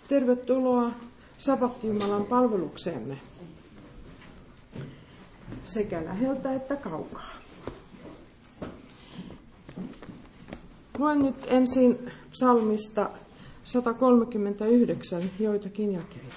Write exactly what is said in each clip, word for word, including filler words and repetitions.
Tervetuloa Sabatti-Jumalan palvelukseemme sekä läheltä että kaukaa. Luen nyt ensin psalmista sata kolmekymmentäyhdeksän joitakin jakeita.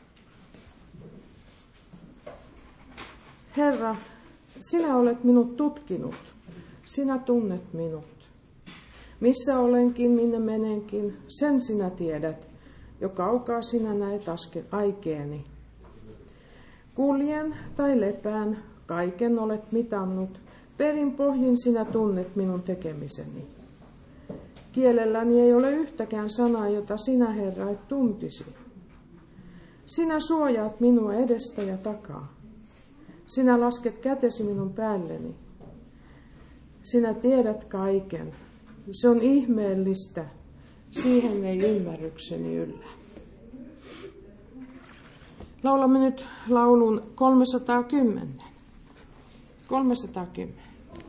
Herra, sinä olet minut tutkinut, sinä tunnet minut. Missä olenkin, minne menenkin, sen sinä tiedät, jo kaukaa sinä näet askel aikeeni. Kuljen tai lepään, kaiken olet mitannut, perin pohjin sinä tunnet minun tekemiseni. Kielelläni ei ole yhtäkään sanaa, jota sinä, Herra, et tuntisi. Sinä suojaat minua edestä ja takaa. Sinä lasket kätesi minun päälleni. Sinä tiedät kaiken. Se on ihmeellistä. Siihen ei ymmärrykseni yllä. Laulamme nyt laulun kolmesataakymmenen. kolmesataakymmenen.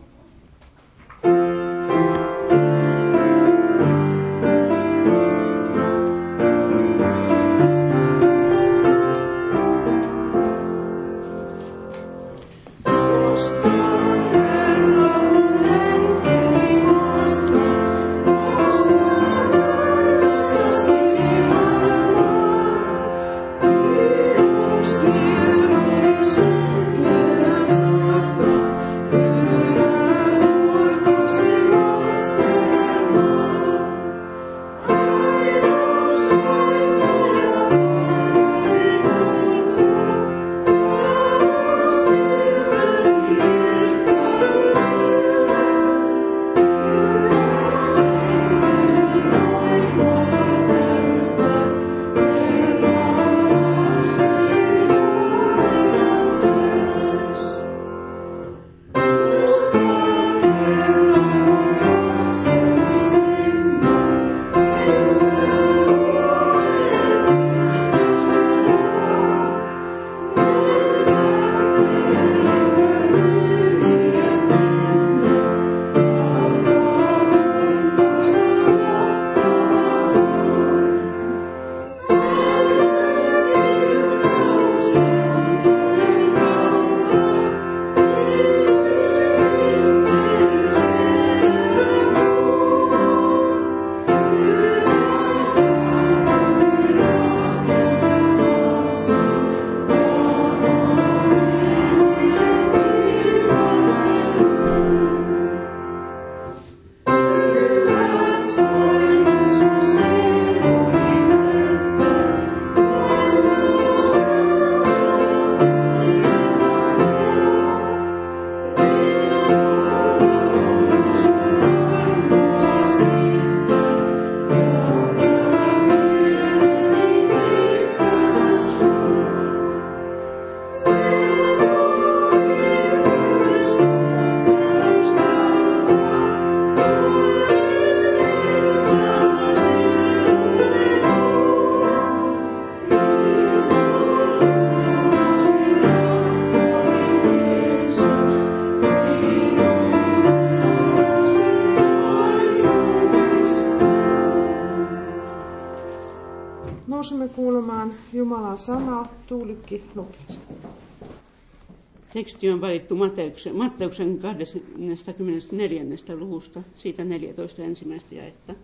Nousemme kuulemaan Jumalan sanaa, Tuulikki lukee. Teksti on valittu Matteuksen, Matteuksen kaksikymmentäneljä. luvusta, siitä neljätoista ensimmäistä jaetta.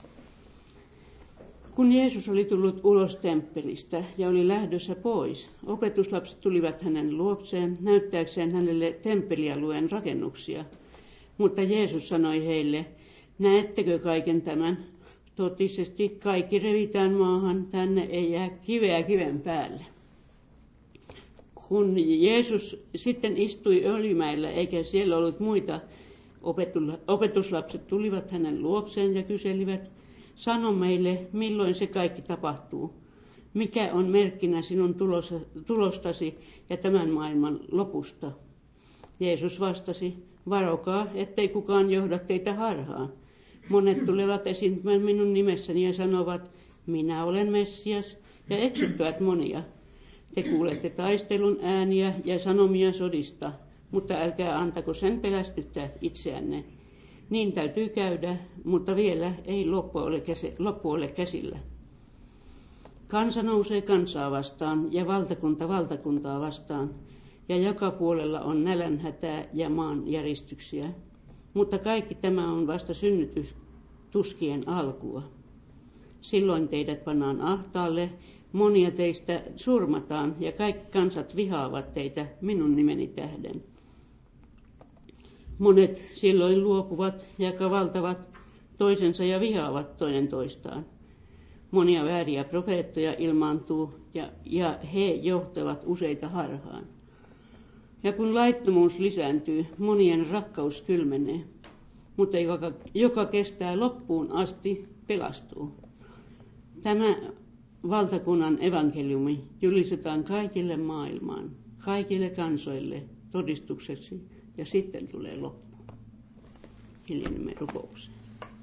Kun Jeesus oli tullut ulos temppelistä ja oli lähdössä pois, opetuslapset tulivat hänen luokseen näyttääkseen hänelle temppelialueen rakennuksia. Mutta Jeesus sanoi heille, näettekö kaiken tämän? Totisesti kaikki revitään maahan, tänne ei jää kiveä kiven päälle. Kun Jeesus sitten istui Öljymäellä, eikä siellä ollut muita, opetuslapset tulivat hänen luokseen ja kyselivät, sano meille, milloin se kaikki tapahtuu. Mikä on merkkinä sinun tulostasi ja tämän maailman lopusta? Jeesus vastasi, varokaa, ettei kukaan johda teitä harhaan. Monet tulevat esiintymään minun nimessäni ja sanovat, minä olen Messias, ja eksyttävät monia. Te kuulette taistelun ääniä ja sanomia sodista, mutta älkää antako sen pelästyttää itseänne. Niin täytyy käydä, mutta vielä ei loppu ole, käsi, loppu ole käsillä. Kansa nousee kansaa vastaan ja valtakunta valtakuntaa vastaan, ja joka puolella on nälänhätää ja maanjäristyksiä. Mutta kaikki tämä on vasta synnytystuskien alkua. Silloin teidät pannaan ahtaalle, monia teistä surmataan ja kaikki kansat vihaavat teitä minun nimeni tähden. Monet silloin luopuvat ja kavaltavat toisensa ja vihaavat toinen toistaan. Monia vääriä profeettoja ilmaantuu ja, ja he johtavat useita harhaan. Ja kun laittomuus lisääntyy, monien rakkaus kylmenee, mutta joka, joka kestää loppuun asti, pelastuu. Tämä valtakunnan evankeliumi julistetaan kaikille maailmaan, kaikille kansoille todistukseksi, ja sitten tulee loppu. Hiljenemme rukoukseen.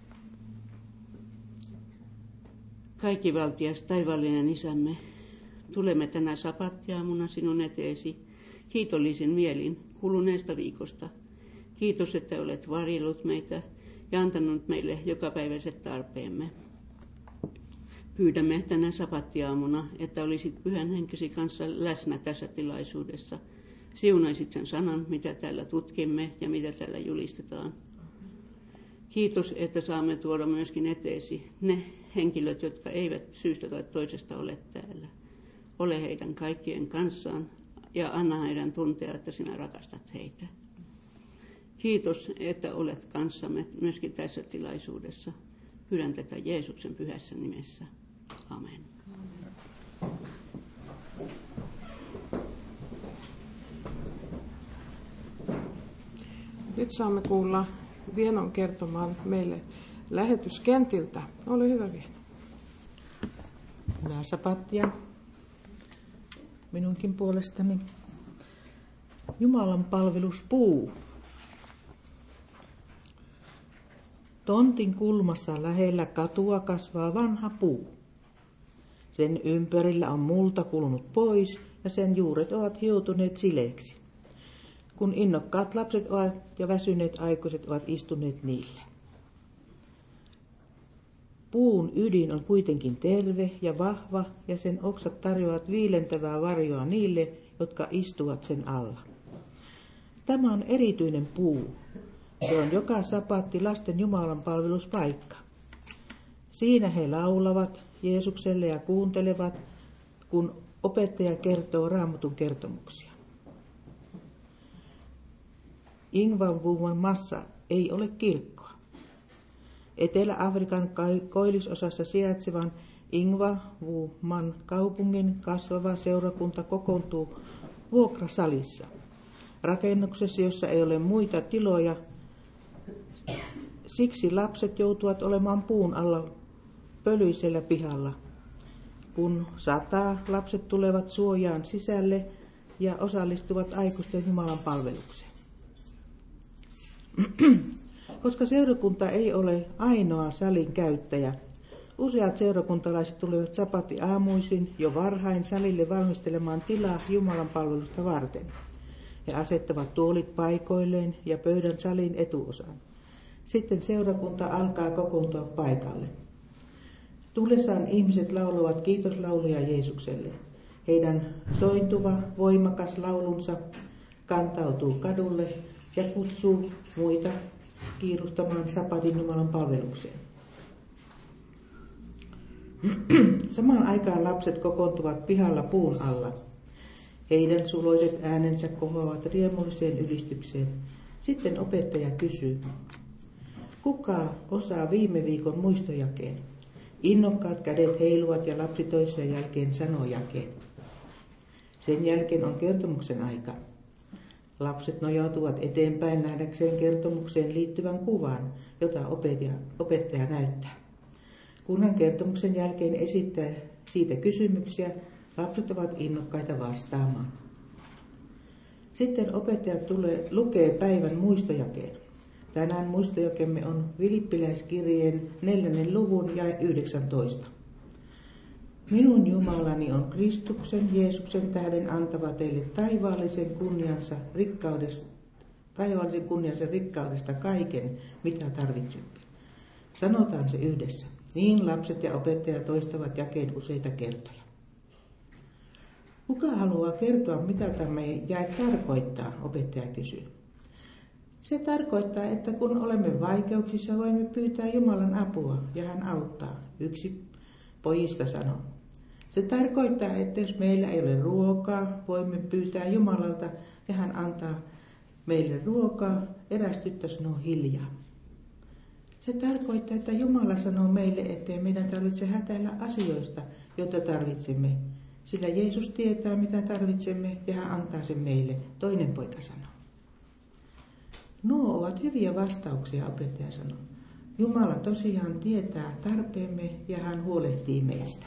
Kaikkivaltias taivaallinen Isämme, tulemme tänä sapattiaamuna sinun eteesi kiitollisin mielin kuluneesta viikosta. Kiitos, että olet varjellut meitä ja antanut meille jokapäiväiset tarpeemme. Pyydämme tänä sapattiaamuna, että olisit Pyhän Henkesi kanssa läsnä tässä tilaisuudessa. Siunaisit sen sanan, mitä täällä tutkimme ja mitä täällä julistetaan. Kiitos, että saamme tuoda myöskin eteesi ne henkilöt, jotka eivät syystä tai toisesta ole täällä. Ole heidän kaikkien kanssaan ja anna heidän tuntea, että sinä rakastat heitä. Kiitos, että olet kanssamme myöskin tässä tilaisuudessa. Pyydän tätä Jeesuksen pyhässä nimessä. Amen. Nyt saamme kuulla Vienon kertomaan meille lähetyskentiltä. Ole hyvä, Vieno. Hyvää sapattia minunkin puolestani. Jumalan palveluspuu. Tontin kulmassa lähellä katua kasvaa vanha puu. Sen ympärillä on multa kulunut pois ja sen juuret ovat hioutuneet sileeksi, kun innokkaat lapset ovat ja väsyneet aikuiset ovat istuneet niille. Puun ydin on kuitenkin terve ja vahva ja sen oksat tarjoavat viilentävää varjoa niille, jotka istuvat sen alla. Tämä on erityinen puu. Se on joka sapatti lasten Jumalan palveluspaikka. Siinä he laulavat Jeesukselle ja kuuntelevat, kun opettaja kertoo Raamatun kertomuksia. Ingwavuuman massa ei ole kirkkoa. Etelä-Afrikan koillisosassa sijaitsevan Ingwavuuman kaupungin kasvava seurakunta kokoontuu vuokrasalissa, rakennuksessa, jossa ei ole muita tiloja. Siksi lapset joutuvat olemaan puun alla pölyisellä pihalla. Kun sataa, lapset tulevat suojaan sisälle ja osallistuvat aikuisten Jumalan palvelukseen. Koska seurakunta ei ole ainoa salin käyttäjä, useat seurakuntalaiset tulevat sapatti aamuisin jo varhain salille valmistelemaan tilaa Jumalan palvelusta varten. He asettavat tuolit paikoilleen ja pöydän salin etuosaan. Sitten seurakunta alkaa kokoontua paikalle. Tullessaan ihmiset laulavat kiitoslauluja Jeesukselle. Heidän sointuva, voimakas laulunsa kantautuu kadulle ja kutsuu muita kiiruhtamaan sapatin Jumalan palvelukseen. Samaan aikaan lapset kokoontuvat pihalla puun alla. Heidän suloiset äänensä kohoavat riemulliseen ylistykseen. Sitten opettaja kysyy, kuka osaa viime viikon muistojakeen? Innokkaat kädet heiluvat ja lapsi toisen jälkeen sanoo jakeen. Sen jälkeen on kertomuksen aika. Lapset nojautuvat eteenpäin nähdäkseen kertomukseen liittyvän kuvan, jota opettaja, opettaja näyttää. Kun hän kertomuksen jälkeen esittää siitä kysymyksiä, lapset ovat innokkaita vastaamaan. Sitten opettaja tulee, lukee päivän muistojakeen. Tänään muistojakemme on Filippiläiskirjeen neljännen luvun jae yhdeksäntoista. Minun Jumalani on Kristuksen Jeesuksen tähden antava teille taivaallisen kunniansa rikkaudesta, taivaallisen kunniansa rikkaudesta kaiken, mitä tarvitsette. Sanotaan se yhdessä. Niin lapset ja opettaja toistavat jakeen useita kertoja. Kuka haluaa kertoa, mitä tämä jae tarkoittaa, opettaja kysyy. Se tarkoittaa, että kun olemme vaikeuksissa, voimme pyytää Jumalan apua ja hän auttaa, yksi pojista sanoo. Se tarkoittaa, että jos meillä ei ole ruokaa, voimme pyytää Jumalalta ja hän antaa meille ruokaa, eräs tyttö sanoo hiljaa. Se tarkoittaa, että Jumala sanoo meille, ettei meidän tarvitse hätäillä asioista, joita tarvitsemme, sillä Jeesus tietää, mitä tarvitsemme ja hän antaa sen meille, toinen poika sanoo. Nuo ovat hyviä vastauksia, opettaja sanoo. Jumala tosiaan tietää tarpeemme ja hän huolehtii meistä.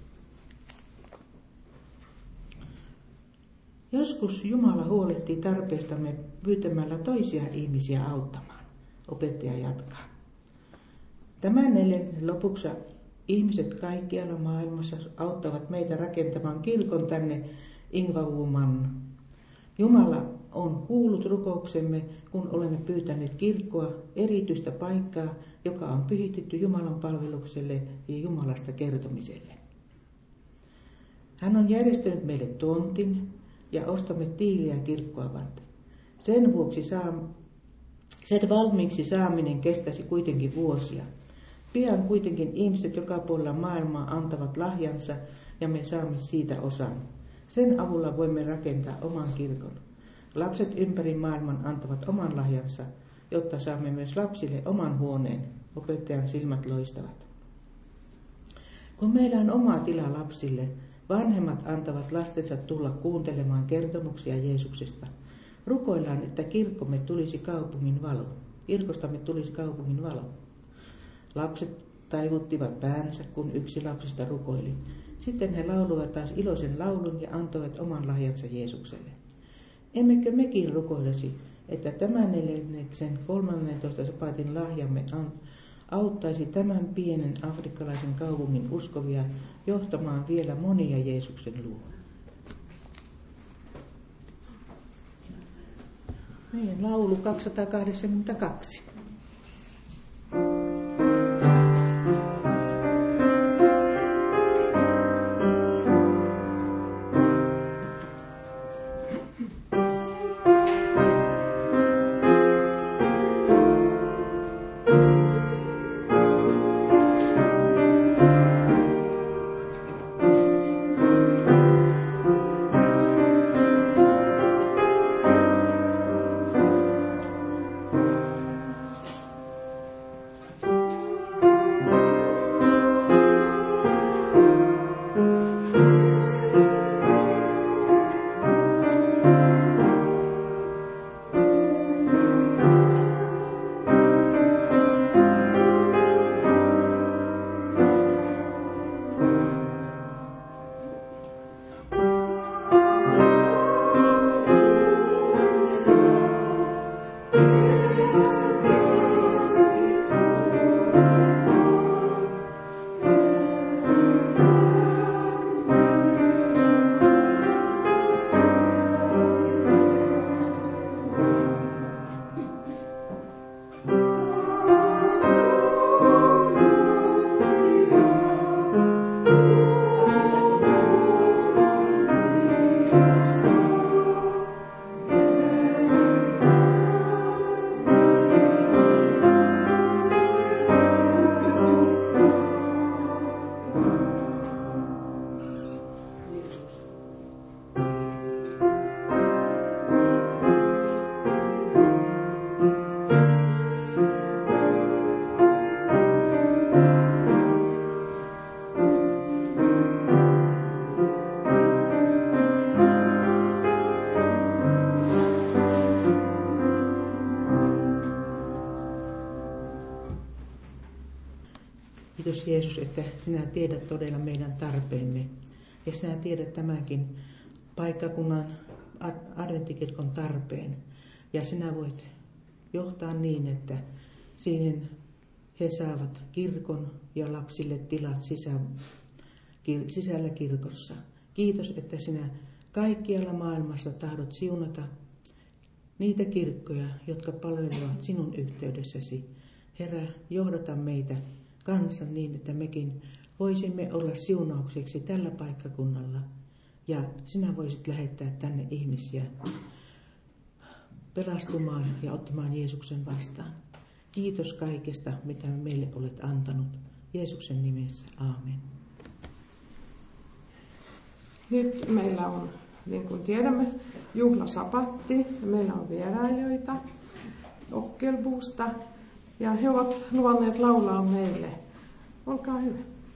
Joskus Jumala huolehtii tarpeestamme pyytämällä toisia ihmisiä auttamaan, opettaja jatkaa. Tämän neljännen lopuksi ihmiset kaikkialla maailmassa auttavat meitä rakentamaan kirkon tänne Ingvavuuman. Jumala on kuullut rukouksemme, kun olemme pyytäneet kirkkoa, erityistä paikkaa, joka on pyhitetty Jumalan palvelukselle ja Jumalasta kertomiselle. Hän on järjestänyt meille tontin ja ostamme tiiliä kirkkoa varten. Sen vuoksi saa, sen valmiiksi saaminen kestäisi kuitenkin vuosia. Pian kuitenkin ihmiset joka puolella maailmaa antavat lahjansa ja me saamme siitä osan. Sen avulla voimme rakentaa oman kirkon. Lapset ympäri maailman antavat oman lahjansa, jotta saamme myös lapsille oman huoneen. Opettajan silmät loistavat. Kun meillä on oma tila lapsille, vanhemmat antavat lastensa tulla kuuntelemaan kertomuksia Jeesuksesta. Rukoillaan, että kirkkomme tulisi kaupungin valo. Kirkostamme tulisi kaupungin valo. Lapset taivuttivat päänsä, kun yksi lapsista rukoili. Sitten he lauloivat taas iloisen laulun ja antoivat oman lahjansa Jeesukselle. Emmekö mekin rukoilisi, että tämän neljänneksen kolmannentoista sapaatin lahjamme auttaisi tämän pienen afrikkalaisen kaupungin uskovia johtamaan vielä monia Jeesuksen luo. Meidän laulu kaksisataakahdeksankymmentäkaksi. Kiitos Jeesus, että sinä tiedät todella meidän tarpeemme. Ja sinä tiedät tämänkin paikkakunnan adventtikirkon tarpeen. Ja sinä voit johtaa niin, että siihen he saavat kirkon ja lapsille tilat sisä, kir, sisällä kirkossa. Kiitos, että sinä kaikkialla maailmassa tahdot siunata niitä kirkkoja, jotka palvelevat sinun yhteydessäsi. Herra, johdata meitä kansan niin, että mekin voisimme olla siunaukseksi tällä paikkakunnalla. Ja sinä voisit lähettää tänne ihmisiä pelastumaan ja ottamaan Jeesuksen vastaan. Kiitos kaikesta, mitä meille olet antanut. Jeesuksen nimessä. Aamen. Nyt meillä on, niin kuin tiedämme, juhlasapatti ja meillä on vierailijoita Okkelbuusta ja he ovat luvanneet laulaa meille. Olkaa hyvä.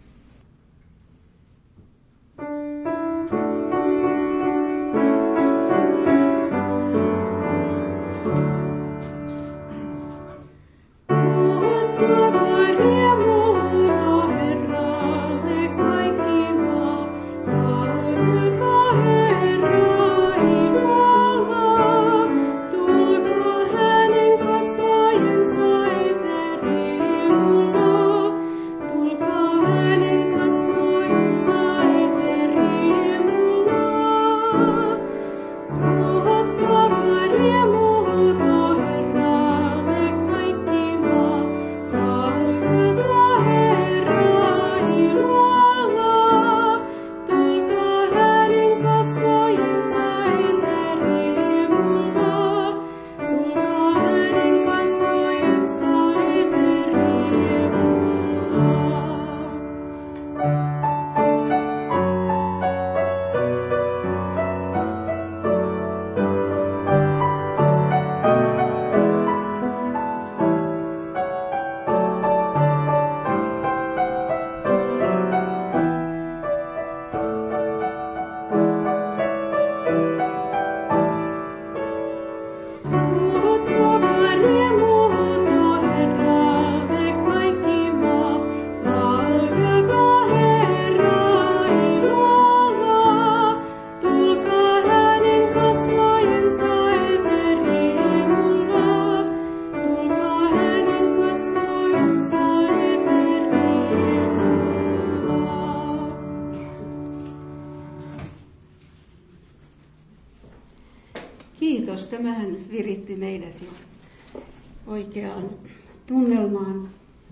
Kiitos. Tämähän viritti meidät jo oikeaan tunnelmaan.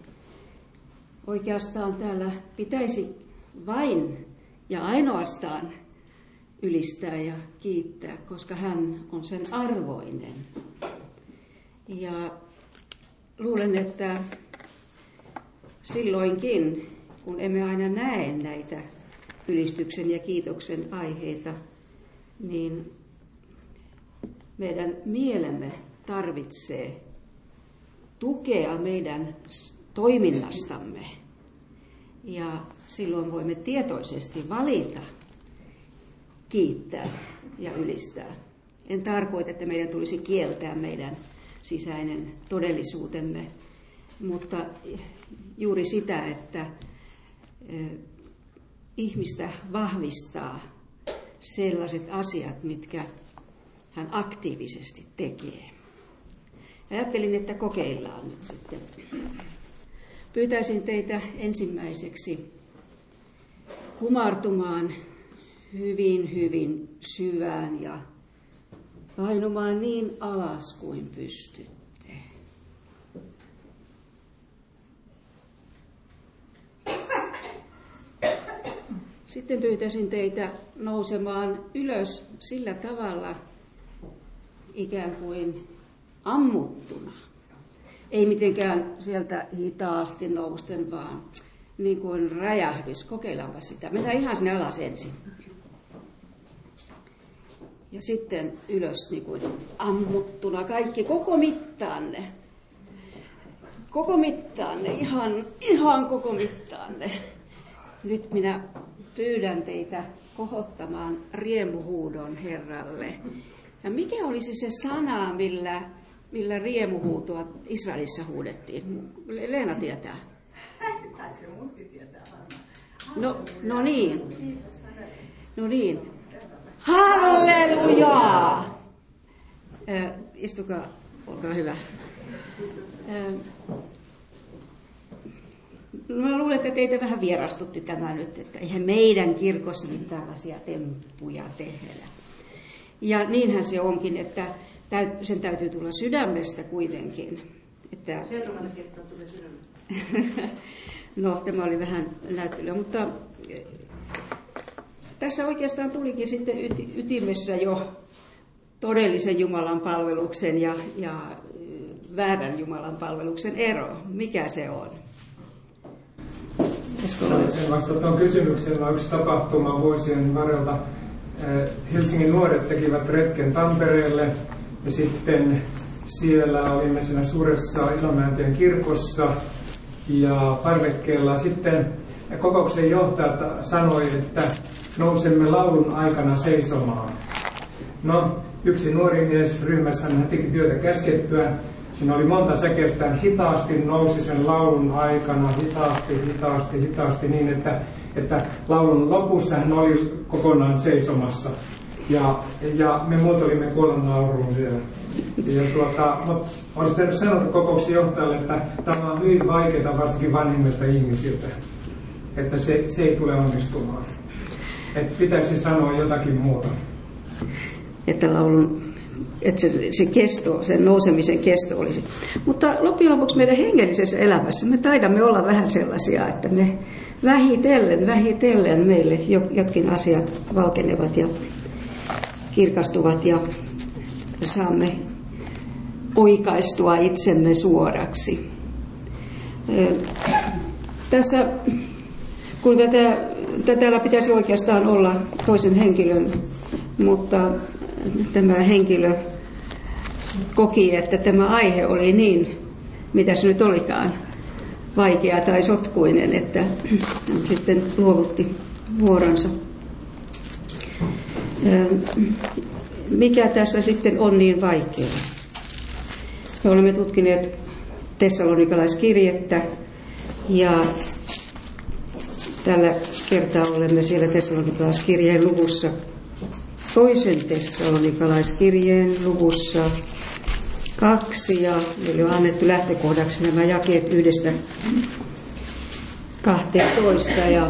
Oikeastaan täällä pitäisi vain ja ainoastaan ylistää ja kiittää, koska hän on sen arvoinen. Ja luulen, että silloinkin, kun emme aina näe näitä ylistyksen ja kiitoksen aiheita, niin meidän mielemme tarvitsee tukea meidän toiminnastamme. Ja silloin voimme tietoisesti valita kiittää ja ylistää. En tarkoita, että meidän tulisi kieltää meidän sisäinen todellisuutemme, mutta juuri sitä, että ihmistä vahvistaa sellaiset asiat, mitkä hän aktiivisesti tekee. Ajattelin, että kokeillaan nyt sitten. Pyytäisin teitä ensimmäiseksi kumartumaan hyvin, hyvin syvään ja painumaan niin alas kuin pystytte. Sitten pyytäisin teitä nousemaan ylös sillä tavalla ikään kuin ammuttuna. Ei mitenkään sieltä hitaasti nousten, vaan niin kuin räjähdys. Kokeillaanpa sitä. Mennään ihan sinne alas ensin. Ja sitten ylös niin kuin ammuttuna kaikki, koko mittaanne. Koko mittaanne, ihan, ihan koko mittaanne. Nyt minä pyydän teitä kohottamaan riemuhuudon Herralle. Ja mikä olisi se sana, millä, millä riemuhuutoa Israelissa huudettiin? Leena tietää. No, no niin. No niin. Hallelujaa! Äh, istukaa, olkaa hyvä. Äh, Mä luulen, että teitä vähän vierastutti tämä nyt, että eihän meidän kirkossa nyt tällaisia temppuja tehdä. Ja niinhän se onkin, että sen täytyy tulla sydämestä kuitenkin. Että No, tämä oli vähän näyttelyä, mutta tässä oikeastaan tulikin sitten ytimessä jo todellisen Jumalan palveluksen ja, ja väärän Jumalan palveluksen ero. Mikä se on? Sen vasta tuon kysymyksellä yksi tapahtuma vuosien varrelta. Helsingin nuoret tekivät retken Tampereelle ja sitten siellä olimme siinä suuressa Ilomäentien kirkossa ja parvekkeella sitten kokouksen johtaja sanoi, että nousemme laulun aikana seisomaan. No, yksi nuori mies ryhmässä hän teki työtä käskettyä. Siinä oli monta säkeistä, hän hitaasti nousi sen laulun aikana, hitaasti, hitaasti, hitaasti niin, että, että laulun lopussa hän oli kokonaan seisomassa. Ja, ja me muut olimme kuolonnauluun siellä. Ja tuota, mutta olisi tehnyt sanoa kokouksen johtajalle, että tämä on hyvin vaikeaa varsinkin vanhemmilta ihmisiltä, että se, se ei tule onnistumaan. Että pitäisi sanoa jotakin muuta. Että laulun, että se, se kesto, sen nousemisen kesto olisi. Mutta loppujen lopuksi meidän hengellisessä elämässä me taidamme olla vähän sellaisia, että me vähitellen, vähitellen meille jotkin asiat valkenevat ja kirkastuvat ja saamme oikaistua itsemme suoraksi. Tässä, kun tätä, täällä pitäisi oikeastaan olla toisen henkilön, mutta tämä henkilö koki, että tämä aihe oli niin, mitä se nyt olikaan, vaikea tai sotkuinen, että hän sitten luovutti vuoronsa. Mikä tässä sitten on niin vaikeaa? Me olemme tutkineet tessalonikalaiskirjettä ja tällä kertaa olemme siellä tessalonikalaiskirjeen luvussa, toisen tessalonikalaiskirjeen luvussa kaksi ja meille on annettu lähtökohdaksi nämä jakeet yhdestä kahteentoista ja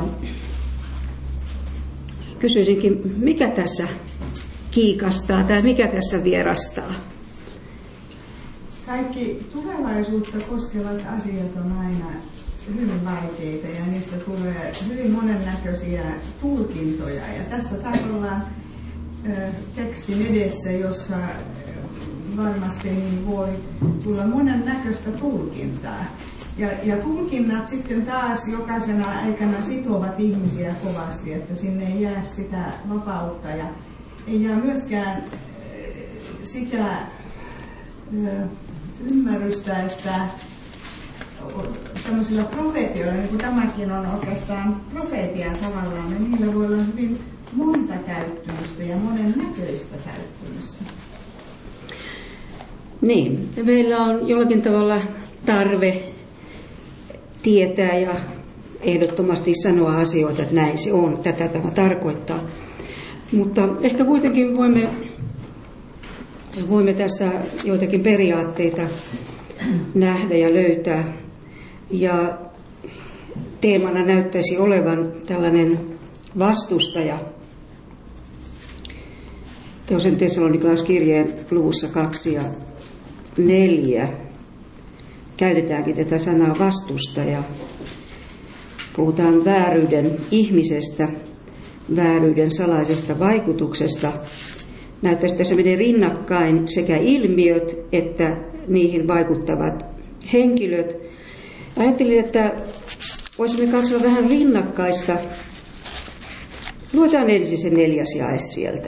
kysyisinkin, mikä tässä kiikastaa tai mikä tässä vierastaa? Kaikki tulevaisuutta koskevat asiat on aina hyvin vaikeita ja niistä tulee hyvin monennäköisiä tulkintoja. Ja tässä taas ollaan tekstin edessä, jossa varmasti voi tulla monennäköistä tulkintaa. Ja, ja tulkinnat sitten taas jokaisena aikana sitovat ihmisiä kovasti, että sinne ei jää sitä vapautta ja ei jää myöskään sitä ymmärrystä, että tämmöisillä profeetioilla, niin kuin tämäkin on oikeastaan profeetia tavallaan, niin niillä voi olla hyvin monta käyttymystä ja monennäköistä käyttymystä. Niin, meillä on jollakin tavalla tarve tietää ja ehdottomasti sanoa asioita, että näin se on, tätä tämä tarkoittaa. Mutta ehkä kuitenkin voimme, voimme tässä joitakin periaatteita nähdä ja löytää. Ja teemana näyttäisi olevan tällainen vastustaja. Toisen tessalonikalaiskirjeen luvussa kaksi ja neljä käytetäänkin tätä sanaa vastustaja. Puhutaan vääryyden ihmisestä, vääryyden salaisesta vaikutuksesta. Näyttäisi tässä menee rinnakkain sekä ilmiöt että niihin vaikuttavat henkilöt. Ajattelin, että voisimme katsoa vähän rinnakkaista. Luetaan ensin se neljäs jae sieltä.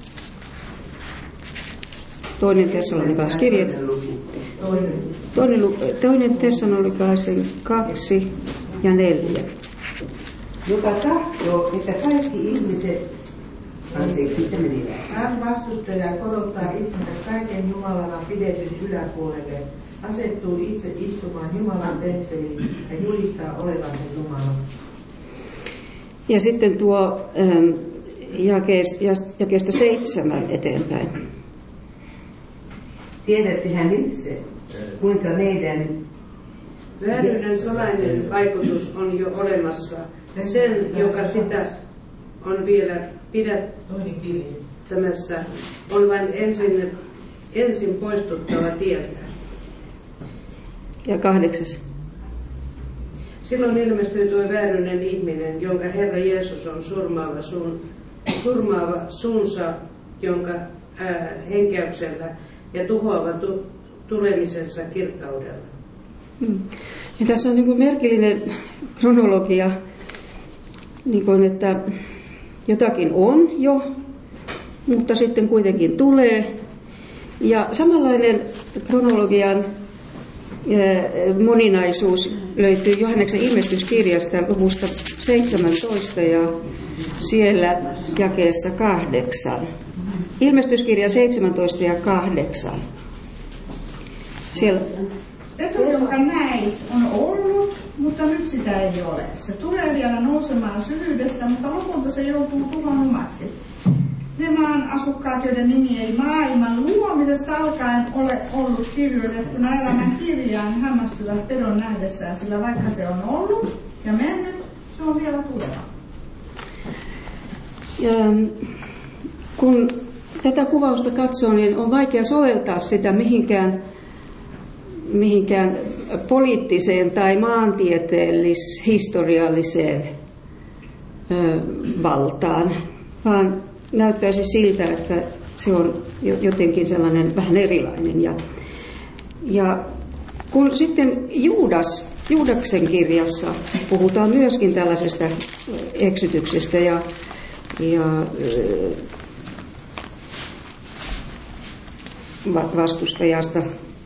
Toinen tessalonikalaiskirje. Toinen, toinen tessalonikalaiskirje kaksi ja neljä. Joka tahtoo, että kaikki ihmiset, anteeksi se meni. Hän vastustaa ja korottaa itsensä kaiken Jumalana pidetyn yläpuolelle, asettuu itse istumaan Jumalan temppeliin ja julistaa olevansa Jumala. Ja sitten tuo ähm, jakeesta seitsemän eteenpäin. Tiedättehän itse, kuinka meidän vääryyden salainen vaikutus on jo olemassa. Sen, joka sitä on vielä pidättämässä, on vain ensin, ensin poistuttava tieltä. Ja kahdeksas. Silloin ilmestyi tuo vääryinen ihminen, jonka Herra Jeesus on surmaava, sun, surmaava suunsa, jonka ää, henkäyksellä ja tuhoava tu, tulemisensa kirkkaudella. Hmm. Ja tässä on niin kuin merkillinen kronologia, niin kuin, että jotakin on jo, mutta sitten kuitenkin tulee. Ja samanlainen kronologian moninaisuus löytyy Johanneksen ilmestyskirjasta luvusta seitsemäntoista ja siellä jakeessa kahdeksan. Ilmestyskirja seitsemäntoista ja kahdeksan. Siellä. Etu, jonka näit, on ollut, mutta nyt sitä ei ole. Se tulee vielä nousemaan syvyydestä, mutta lopulta se joutuu tuhon omaksi. Ne maan asukkaat, joiden nimi ei maailman luomisesta alkaen ole ollut kirjoitettuna elämän kirjaan, hämmästyvät pedon nähdessään, sillä vaikka se on ollut ja mennyt, se on vielä tuleva. Ja, kun tätä kuvausta katsoo, niin on vaikea soveltaa sitä mihinkään, mihinkään poliittiseen tai maantieteellis-historialliseen ö, valtaan, vaan näyttäisi siltä, että se on jotenkin sellainen vähän erilainen. Ja, ja kun sitten Juudas, Juudaksen kirjassa puhutaan myöskin tällaisesta eksytyksestä ja, ja vastustajasta.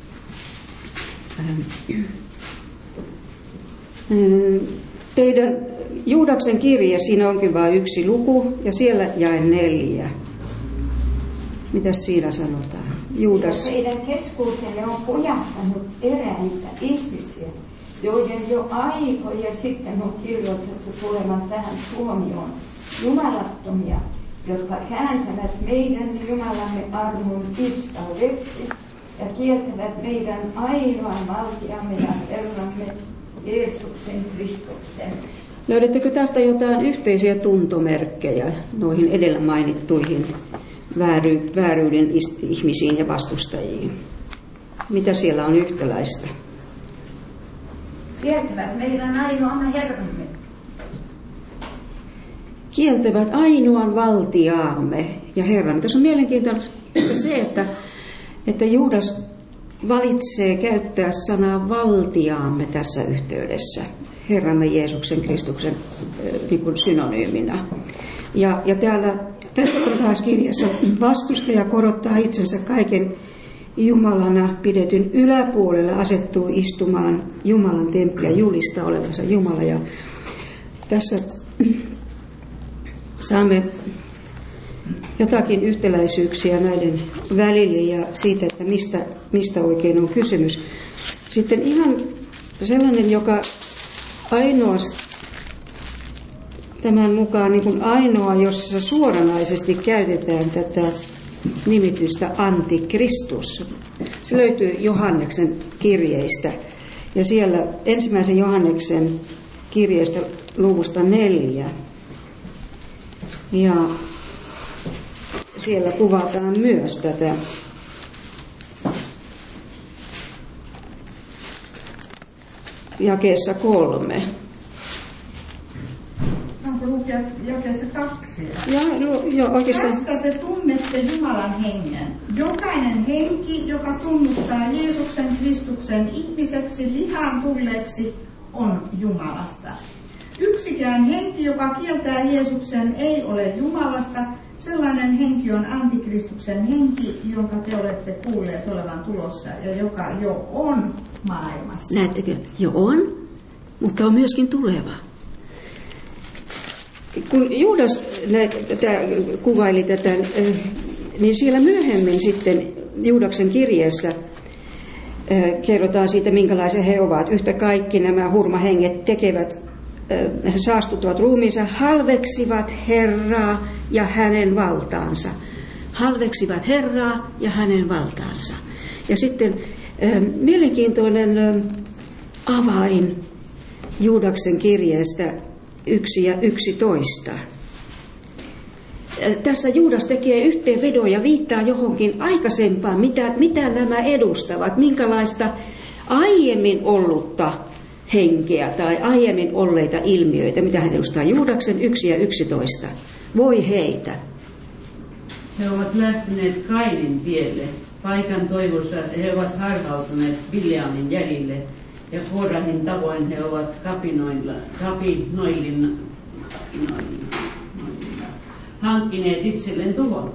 Teidän Juudaksen kirje, siinä onkin vain yksi luku ja siellä jae neljä. Mitäs siinä sanotaan? Juudas. Meidän keskuutemme on pujahtanut eräitä ihmisiä, joiden jo aikoja sitten on kirjoitettu tulevan tähän tuomioon. Jumalattomia, jotka kääntävät meidän Jumalamme armon istaudeksi ja kieltävät meidän ainoan valtiamme ja Herramme Jeesuksen Kristuksen. Löydättekö tästä jotain yhteisiä tuntomerkkejä noihin edellä mainittuihin vääry, vääryyden ihmisiin ja vastustajiin? Mitä siellä on yhtäläistä? Kieltävät meidän ainoamme Herramme. Kieltävät ainoan valtiaamme ja Herramme. Tässä on mielenkiintoista se, että, että Juudas valitsee käyttää sanaa valtiaamme tässä yhteydessä. Herramme Jeesuksen Kristuksen niin kuin synonyyminä. Ja, ja täällä tässä taas kirjassa vastustaja korottaa itsensä kaiken Jumalana pidetyn yläpuolelle, asettuu istumaan Jumalan temppeliä, julistaa olevansa Jumala. Ja tässä saamme jotakin yhtäläisyyksiä näiden välille ja siitä, että mistä, mistä oikein on kysymys. Sitten ihan sellainen, joka ainoa tämän mukaan niin kuin ainoa, jossa suoranaisesti käytetään tätä nimitystä antikristus. Se löytyy Johanneksen kirjeistä ja siellä ensimmäisen Johanneksen kirjeestä luvusta neljä. Ja siellä kuvataan myös tätä jakeessa kolme. Onko lukea jakeesta kaksi? Ja, jo, oikeastaan. Tästä te tunnette Jumalan hengen. Jokainen henki, joka tunnustaa Jeesuksen Kristuksen ihmiseksi lihaan tulleeksi, on Jumalasta. Yksikään henki, joka kieltää Jeesuksen, ei ole Jumalasta. Sellainen henki on antikristuksen henki, jonka te olette kuulleet olevan tulossa ja joka jo on maailmassa. Näettekö? Jo on, mutta on myöskin tuleva. Kun Juudas tätä, kuvaili tätä, niin siellä myöhemmin sitten Juudaksen kirjeessä kerrotaan siitä, minkälaisia he ovat. Yhtä kaikki nämä hurmahenget tekevät, saastuttavat ruumiinsa, halveksivat Herraa ja hänen valtaansa. Halveksivat Herraa ja hänen valtaansa. Ja sitten mielenkiintoinen avain Juudaksen kirjeestä yksi ja yksitoista. Tässä Juudas tekee yhteenvedon ja viittaa johonkin aikaisempaan, mitä, mitä nämä edustavat, minkälaista aiemmin ollutta henkeä tai aiemmin olleita ilmiöitä, mitä hän edustaa Juudaksen yksi ja yksitoista. Voi heitä. He ovat lähteneet Kainin tielle. Paikan toivossa he ovat harhautuneet Bileamin jäljille ja Koorahin tavoin he ovat kapinoilla, kapinoillin, kapinoillin, hankkineet itselleen tuhon.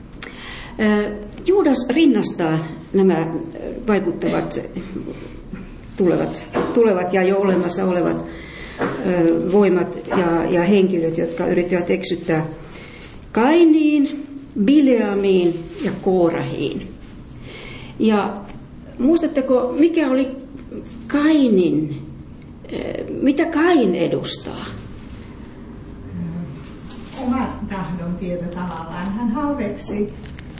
Juudas rinnastaa nämä vaikuttavat tulevat, tulevat ja jo olemassa olevat voimat ja, ja henkilöt, jotka yrittävät eksyttää Kainiin, Bileamiin ja Koorahiin. Ja muistatteko, mikä oli Kainin, mitä Kain edustaa? Oma tahdon tietä tavallaan. Hän halveksi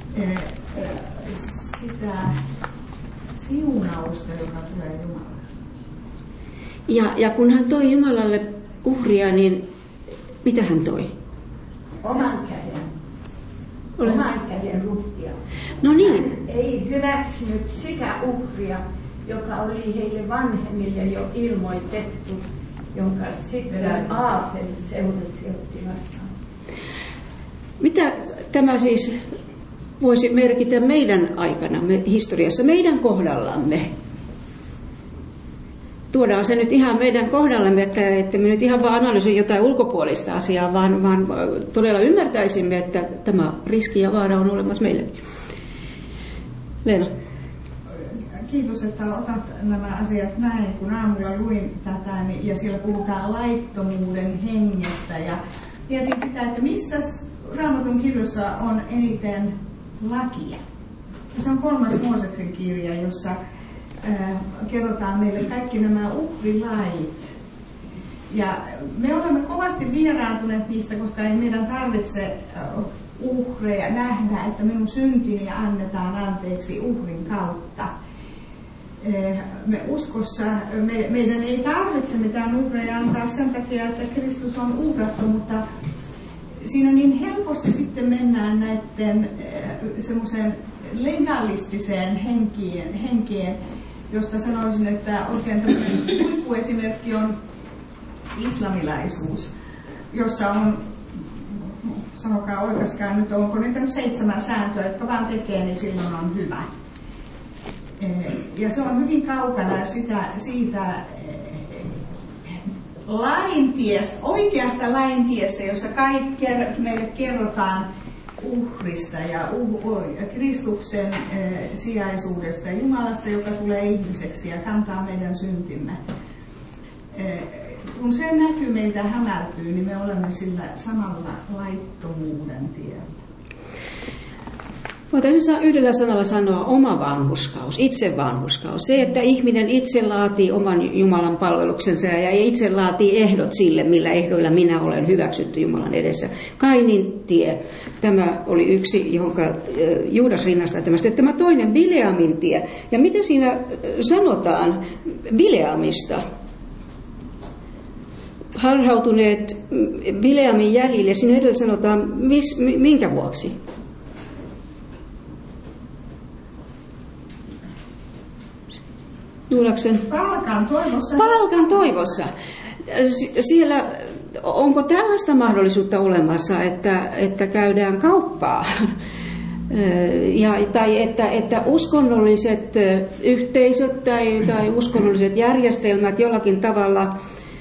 sitä siunausta, joka tulee Jumalalta. Ja, ja kun hän toi Jumalalle uhria, niin mitä hän toi? Oman käden. Ole. Oman käden luhtia. No niin. Hän ei hyväksynyt sitä uhria, joka oli heille vanhemmille jo ilmoitettu, jonka sitten Aapel seurasi otti vastaan. Mitä tämä siis voisi merkitä meidän aikanamme, historiassa, meidän kohdallamme? Tuodaan se nyt ihan meidän kohdallamme, että, että me nyt ihan vaan analysoi jotain ulkopuolista asiaa, vaan, vaan todella ymmärtäisimme, että tämä riski ja vaara on olemassa meillekin. Leena. Kiitos, että otat nämä asiat näin, kun aamulla luin tätä niin, ja siellä puhutaan laittomuuden hengestä ja mietin sitä, että missä Raamatun kirjassa on eniten lakia. Se on kolmas Mooseksen kirja, jossa äh, kerrotaan meille kaikki nämä uhrilait. Ja me olemme kovasti vieraantuneet niistä, koska ei meidän tarvitse uhreja nähdä, että minun syntini annetaan anteeksi uhrin kautta. Me uskossa, me, meidän ei tarvitse mitään uhreja antaa sen takia, että Kristus on uhrattu, mutta siinä niin helposti sitten mennään näiden semmoiseen legalistiseen henkien, henkien, josta sanoisin, että oikein huippuesimerkki on islamilaisuus, jossa on, sanokaa oikeastaan nyt, onko niitä nyt seitsemän sääntöä, jotka vaan tekee, niin silloin on hyvä. Ja se on hyvin kaukana sitä, siitä laintiestä, oikeasta laintiestä, jossa kaikki meille kerrotaan uhrista ja uh, Kristuksen eh, sijaisuudesta ja Jumalasta, joka tulee ihmiseksi ja kantaa meidän syntimme. Eh, kun se näky meiltä hämärtyy, niin me olemme sillä samalla laittomuuden tiellä. Voitaisiin yhdellä sanalla sanoa oma vanhurskaus, itse vanhurskaus. Se, että ihminen itse laatii oman Jumalan palveluksensa ja itse laatii ehdot sille, millä ehdoilla minä olen hyväksytty Jumalan edessä. Kainin tie, tämä oli yksi, johon Juudas rinnastaa tämästä. Tämä toinen, Bileamin tie. Ja mitä siinä sanotaan Bileamista? Harhautuneet Bileamin jäljille. Siinä edellä sanotaan, mis, minkä vuoksi? Juudaksen? Palkan toivossa. Palkan toivossa. Siellä, onko tällaista mahdollisuutta olemassa, että, että käydään kauppaa? Ja, tai että, että uskonnolliset yhteisöt tai, tai uskonnolliset järjestelmät jollakin tavalla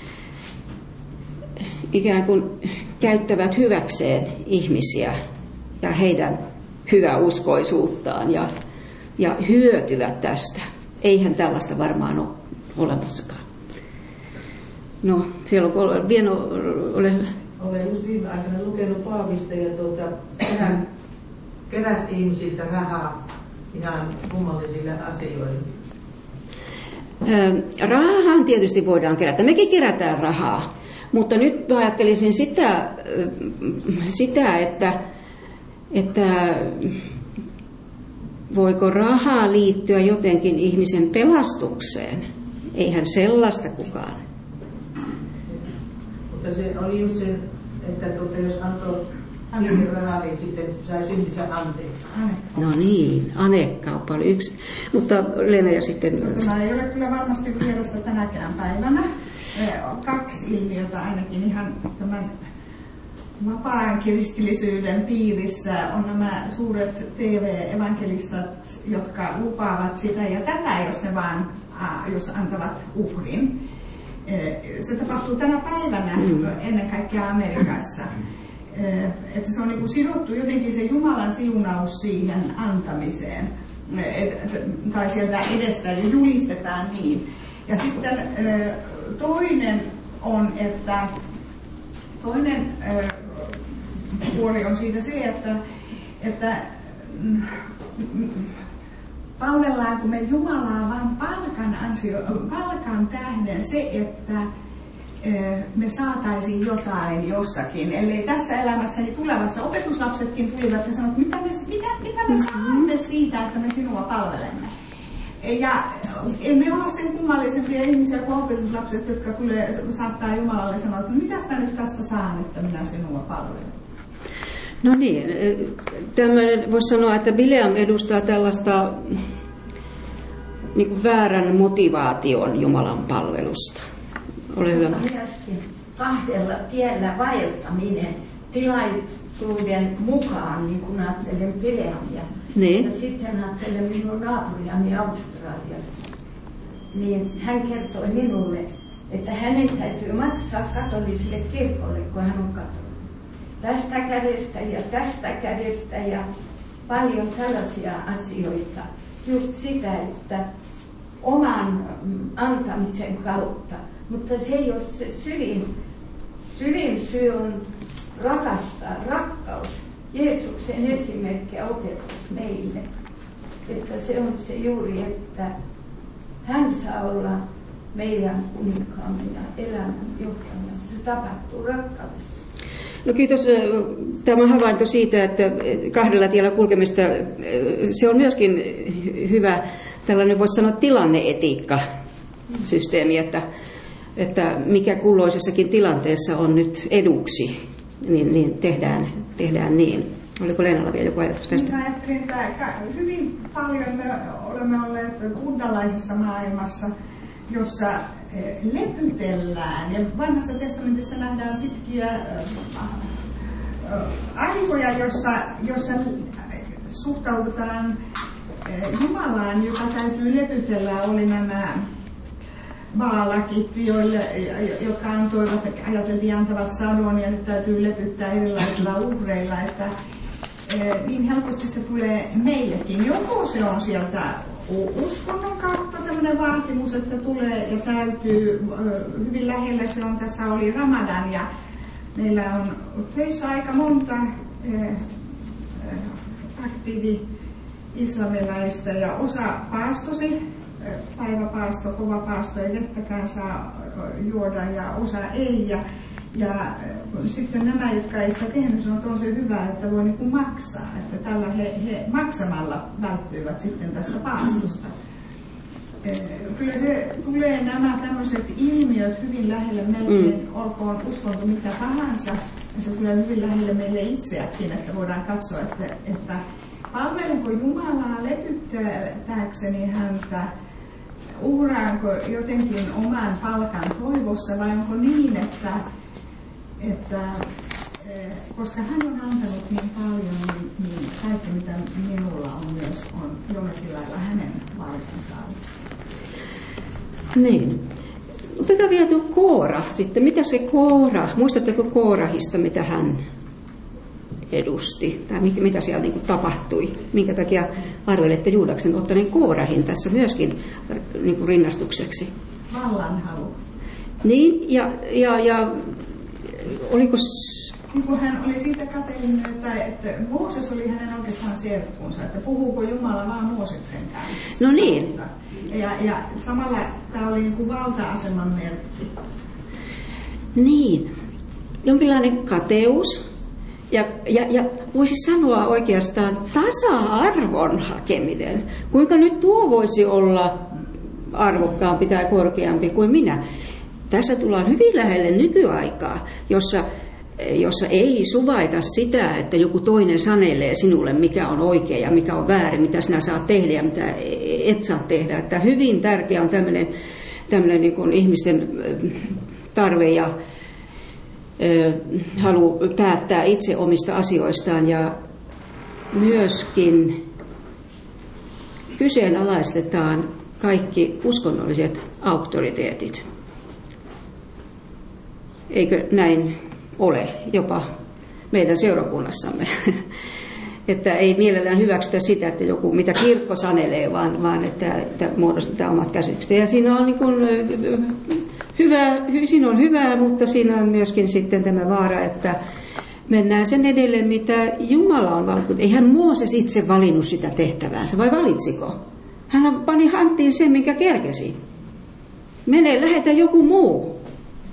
ikään kuin käyttävät hyväkseen ihmisiä ja heidän hyväuskoisuuttaan ja, ja hyötyvät tästä. Eihän tällaista varmaan ole olemassakaan. No, siellä on vielä ole. Olen just viime aikana lukenut Paavista ja tuota, hän keräsi ihmisiltä rahaa ihan kummallisille asioille. Rahaa tietysti voidaan kerätä. Mekin kerätään rahaa. Mutta nyt ajattelisin sitä, sitä että, että voiko rahaa liittyä jotenkin ihmisen pelastukseen? Eihän sellaista kukaan. Mutta se oli just se, että tuota, jos antoi Hänelle rahali sitten sai syntinsä anteeksi. No niin, anekauppa oli yksi. Mutta Leena ja sitten... Tämä ei ole kyllä varmasti vierasta tänäkään päivänä. Kaksi ilmiötä ainakin ihan tämän vapaan kristillisyyden piirissä on nämä suuret T V-evankelistat, jotka lupaavat sitä ja tätä, jos ne vaan jos antavat uhrin. Se tapahtuu tänä päivänä mm. ennen kaikkea Amerikassa. Että se on niin kuin sidottu jotenkin se Jumalan siunaus siihen antamiseen. Tai sieltä edestä ja julistetaan niin. Ja sitten toinen on, että toinen puoli on siitä se, että, että palvellaanko me Jumalaa vain palkan, ansio, palkan tähden se, että me saataisiin jotain jossakin. Ellei tässä elämässä, niin tulevassa opetuslapsetkin tulivat ja sanoivat, mitä me, mitä, mitä me saamme siitä, että me sinua palvelemme. Ja emme ole sen kummallisempia ihmisiä kuin opetuslapset, jotka tulee, saattaa Jumalalle sanoa, että mitäs mä nyt tästä saan, että minä sinua palvelen. No niin, tämmöinen voisi sanoa, että Bileam edustaa tällaista niin kuin väärän motivaation Jumalan palvelusta. Ole hyvä. Myöskin kahdella tiellä vaeltaminen tilaisuuden mukaan, niin kuin ajattelen Bileamia. Niin. Ja sitten ajattelen minun naapuriani Australiassa. Niin hän kertoi minulle, että hänen täytyy maksaa katoliselle kirkolle, kun hän on katolinen. Tästä kädestä ja tästä kädestä ja paljon tällaisia asioita. Just sitä, että oman antamisen kautta. Mutta se ei ole se syvin, syvin syy on rakastaa, rakkaus. Jeesuksen esimerkki ja opetus meille. Että se on se juuri, että hän saa olla meidän kuninkaamme ja elämän johtajana. Se tapahtuu rakkaudessa. No kiitos. Tämä havainto siitä, että kahdella tiellä kulkemista, se on myöskin hyvä tällainen, voisi sanoa, tilanneetiikka-systeemi, että, että mikä kulloisessakin tilanteessa on nyt eduksi, niin, niin tehdään, tehdään niin. Oliko Leenalla vielä joku ajatus tästä? Minä ajattelin, että hyvin paljon me olemme olleet buddhalaisessa maailmassa, jossa lepytellään. Ja vanhassa testamentissa nähdään pitkiä aikoja, jossa, jossa suhtaudutaan Jumalaan, joka täytyy lepytellä. Oli nämä Baalakit, joille, jotka antoivat, ajateltiin antavat sadon ja nyt täytyy lepyttää erilaisilla uhreilla, että niin helposti se tulee meillekin. Joko se on sieltä uskonnon kautta tämmöinen vaatimus, että tulee ja täytyy, hyvin lähellä se on, tässä oli Ramadan ja meillä on töissä aika monta aktiivi islamilaista ja osa paastosi, päiväpaasto, kova paasto, ei vettäkään saa juoda ja osa ei. Ja, ja sitten nämä, jotka ei sitä tehnyt, sanoo, että on se hyvä, että voi niin kuin maksaa, että tällä he, he maksamalla välttyivät sitten tästä paastosta. Kyllä se tulee nämä tämmöiset ilmiöt hyvin lähelle melkein, mm. olkoon uskonto mitä tahansa, ja se tulee hyvin lähelle meille itseäkin, että voidaan katsoa, että, että palvelenko Jumalaa lepyttääkseni häntä, uhraanko jotenkin oman palkan toivossa vai onko niin, että, että koska hän on antanut niin paljon, niin, niin kaikki mitä minulla on myös on jollakin lailla hänen valtansa. Niin. Otetaan vielä tuo Koora sitten. Mitä se Koora, muistatteko Koorahista, mitä hän edusti? Tai mitä siellä niin kuin tapahtui? Minkä takia arvelette Juudaksen ottaneen Koorahin tässä myöskin niin kuin rinnastukseksi? Vallanhalu. Niin, ja, ja, ja oliko... Niin kuin hän oli siitä kateellinen, että, että Mooses oli hänen oikeastaan serkkunsa, että puhuuko Jumala vaan Mooseksen kanssa. No niin. Ja, ja samalla tämä oli niin kuin valta-aseman merkki. Niin, jonkinlainen kateus. Ja, ja, ja voisi sanoa oikeastaan tasa-arvon hakeminen. Kuinka nyt tuo voisi olla arvokkaampi tai korkeampi kuin minä. Tässä tullaan hyvin lähelle nykyaikaa, jossa jossa ei suvaita sitä, että joku toinen sanelee sinulle, mikä on oikein ja mikä on väärin, mitä sinä saat tehdä ja mitä et saa tehdä. Että hyvin tärkeä on tämmöinen, tämmöinen niin kuin ihmisten tarve ja ö, halu päättää itse omista asioistaan ja myöskin kyseenalaistetaan kaikki uskonnolliset auktoriteetit. Eikö näin ole jopa meidän seurakunnassamme? Että ei mielellään hyväksytä sitä, että joku mitä kirkko sanelee, vaan, vaan että, että muodostetaan omat käsitykset. Ja siinä on, niin kuin, hyvä, siinä on hyvää, mutta siinä on myöskin sitten tämä vaara, että mennään sen edelleen, mitä Jumala on valinnut. Eihän Mooses itse valinnut sitä tehtäväänsä, vai valitsiko? Hän pani hanttiin sen, minkä kerkesi. Mene, lähetä joku muu.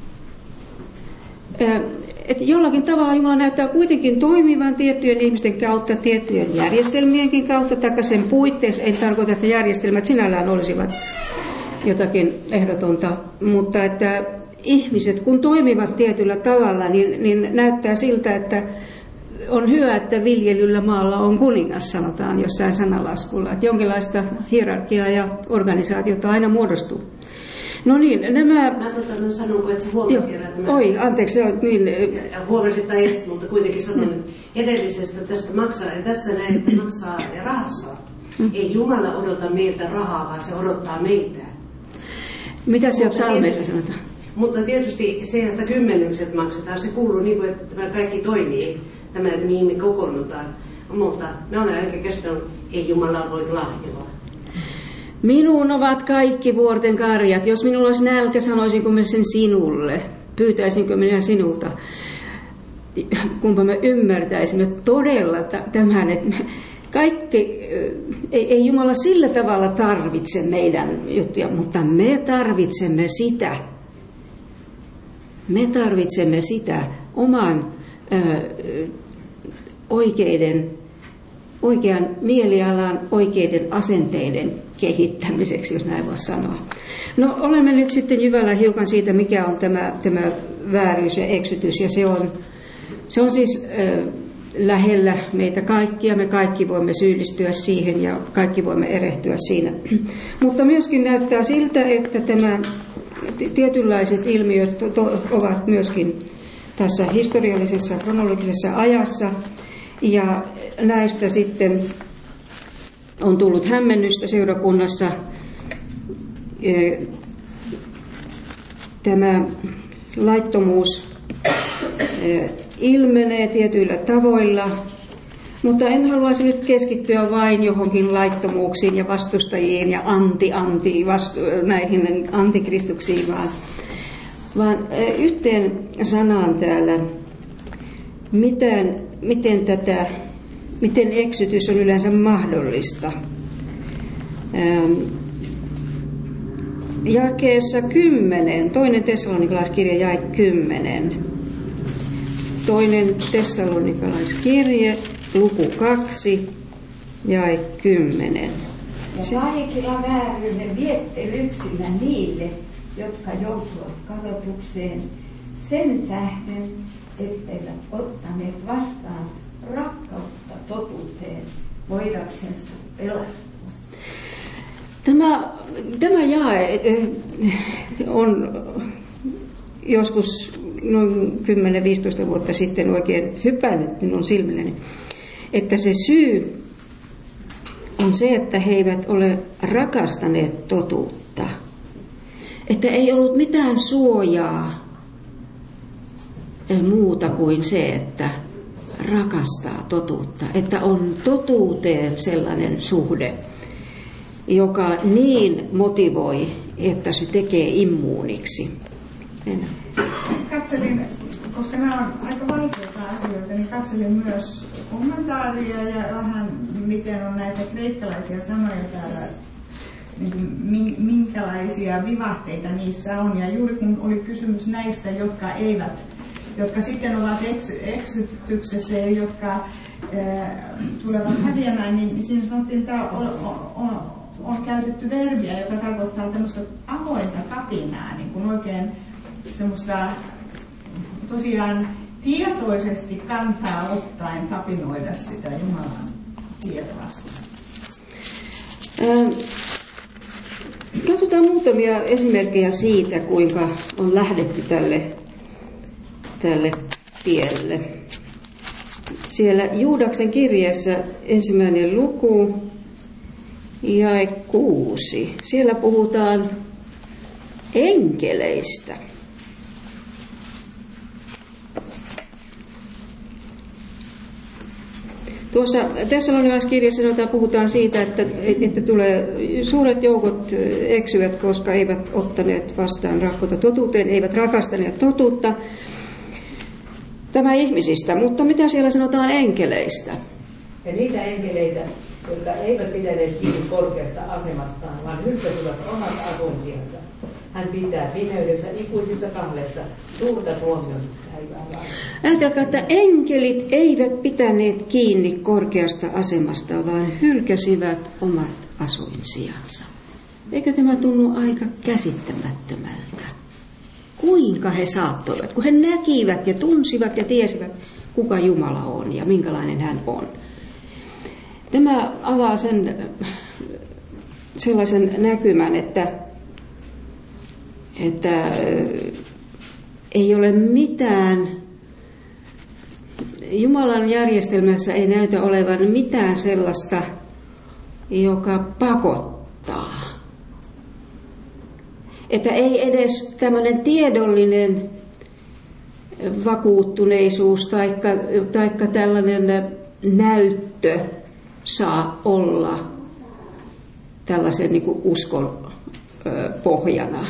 Että jollakin tavalla Jumala näyttää kuitenkin toimivan tiettyjen ihmisten kautta, tiettyjen järjestelmienkin kautta, taikka sen puitteissa. En tarkoita, että järjestelmät sinällään olisivat jotakin ehdotonta, mutta että ihmiset, kun toimivat tietyllä tavalla, niin, niin näyttää siltä, että on hyvä, että viljelyllä maalla on kuningas, sanotaan jossain sanalaskulla. Että jonkinlaista hierarkiaa ja organisaatiota aina muodostuu. No niin, nämä... Mä tota, no, sanonko, että sä huomaat kerran tämä... Oi, anteeksi, se on niin... Huomasit tai et, mutta kuitenkin sanon, että edellisestä tästä maksaa, ja tässä näin, että maksaa rahassa. Hmm. Ei Jumala odota meiltä rahaa, vaan se odottaa meitä. Mitä siellä psalmeissa sanotaan? Mutta tietysti se, että kymmenykset maksetaan, se kuuluu niin kuin, että tämä kaikki toimii, tämä, että mihin me kokoonnutaan. Mutta me olemme aika käsittänyt, ei Jumala voi lahjoa. Minuun ovat kaikki vuorten karjat. Jos minulla olisi nälkä, sanoisinko minä sen sinulle? Pyytäisinkö minä sinulta? Kunpa me ymmärtäisimme todella tämän, että kaikki, ei, ei Jumala sillä tavalla tarvitse meidän juttuja, mutta me tarvitsemme sitä. Me tarvitsemme sitä oman ö, oikeiden, oikean mielialan, oikeiden asenteiden kehittämiseksi, jos näin voisi sanoa. No olemme nyt sitten jyvällä hiukan siitä, mikä on tämä, tämä vääryys ja eksytys, ja se on, se on siis ö, lähellä meitä kaikkia, me kaikki voimme syyllistyä siihen ja kaikki voimme erehtyä siinä. Mutta myöskin näyttää siltä, että tämä tietynlaiset ilmiöt to, to, ovat myöskin tässä historiallisessa, kronologisessa ajassa, ja näistä sitten on tullut hämmennystä seurakunnassa. Tämä laittomuus ilmenee tietyillä tavoilla, mutta en haluaisi nyt keskittyä vain johonkin laittomuuksiin ja vastustajiin ja anti-anti vastu, näihin antikristuksiin, vaan, vaan yhteen sanaan täällä, miten, miten, tätä, miten eksytys on yleensä mahdollista. Ähm, jakeessa kymmenen, toinen tessalonikalaiskirja jae kymmenen. Toinen tessalonikalaiskirje, luku kaksi, jae kymmenen. Ja kaikilla vääryyden viettelyksillä niille, jotka joutuvat kadotukseen sen tähden, etteivät ottaneet vastaan rakkautta totuuteen, voidaksensa pelastua. Tämä, tämä jae on joskus noin kymmenen viisitoista vuotta sitten oikein hypännyt minun silmilleni, että se syy on se, että he eivät ole rakastaneet totuutta. Että ei ollut mitään suojaa muuta kuin se, että rakastaa totuutta. Että on totuuteen sellainen suhde, joka niin motivoi, että se tekee immuuniksi. En. Katselin, koska nämä on aika vaikeita asioita, niin katselin myös kommentaaria ja vähän miten on näitä kreikkalaisia sanoja täällä, niin minkälaisia vivahteita niissä on. Ja juuri kun oli kysymys näistä, jotka eivät, jotka sitten ovat eksy, eksytyksessä ja jotka ää, tulevat häviämään, niin siinä sanottiin, että tämä on, on, on käytetty verbiä, joka tarkoittaa tämmöistä avointa kapinaa, niin kuin oikein semmoista tosiaan tietoisesti kantaa ottaen kapinoida sitä Jumalan tietoa? Ähm, katsotaan muutamia esimerkkejä siitä, kuinka on lähdetty tälle, tälle tielle. Siellä Juudaksen kirjeessä ensimmäinen luku, jae kuusi. Siellä puhutaan enkeleistä. Tuossa Tessalonilaiskirjassa sanotaan, puhutaan siitä, että, että tulee suuret joukot eksyvät, koska eivät ottaneet vastaan rakkautta totuuteen, eivät rakastaneet totuutta. Tämä ihmisistä, mutta mitä siellä sanotaan enkeleistä? Ja niitä enkeleitä, jotka eivät pitäneet kiinni korkeasta asemastaan, vaan hylkäsivät omat asuinsijansa. Hän pitää pimeydessä ikuisissa kahleissa suurta tuomion päivää varten. Ajatelkaa, että enkelit eivät pitäneet kiinni korkeasta asemasta, vaan hylkäsivät omat asuinsijansa. Eikö tämä tunnu aika käsittämättömältä? Kuinka he saattoivat, kun he näkivät ja tunsivat ja tiesivät, kuka Jumala on ja minkälainen hän on. Tämä avaa sen sellaisen näkymän, että, että ei ole mitään, Jumalan järjestelmässä ei näytä olevan mitään sellaista, joka pakottaa. Että ei edes tämmöinen tiedollinen vakuuttuneisuus taikka, taikka tällainen näyttö saa olla tällaisen niin kuin uskon ö, pohjana.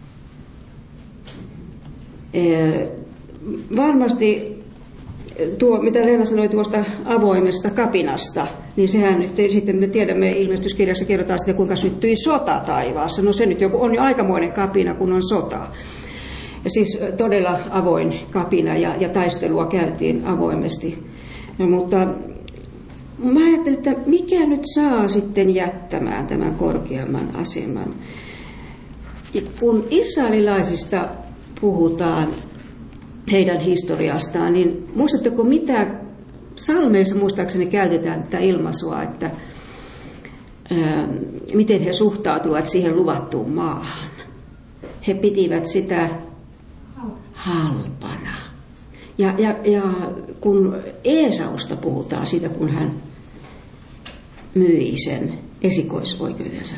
E, varmasti tuo, mitä Leena sanoi tuosta avoimesta kapinasta, niin sehän sitten me tiedämme, ilmestyskirjassa kerrotaan sitä, kuinka syttyi sota taivaassa. No se nyt joku on jo aikamoinen kapina, kun on sota. Ja siis todella avoin kapina ja, ja taistelua käytiin avoimesti. No, mutta mä ajattelin, että mikä nyt saa sitten jättämään tämän korkeamman aseman. Ja kun israelilaisista puhutaan heidän historiastaan, niin muistatteko mitä psalmeissa muistaakseni käytetään tätä ilmaisua, että ää, miten he suhtautuvat siihen luvattuun maahan. He pitivät sitä halpana. Ja, ja, ja kun Eesausta puhutaan siitä, kun hän myi sen esikoisoikeutensa.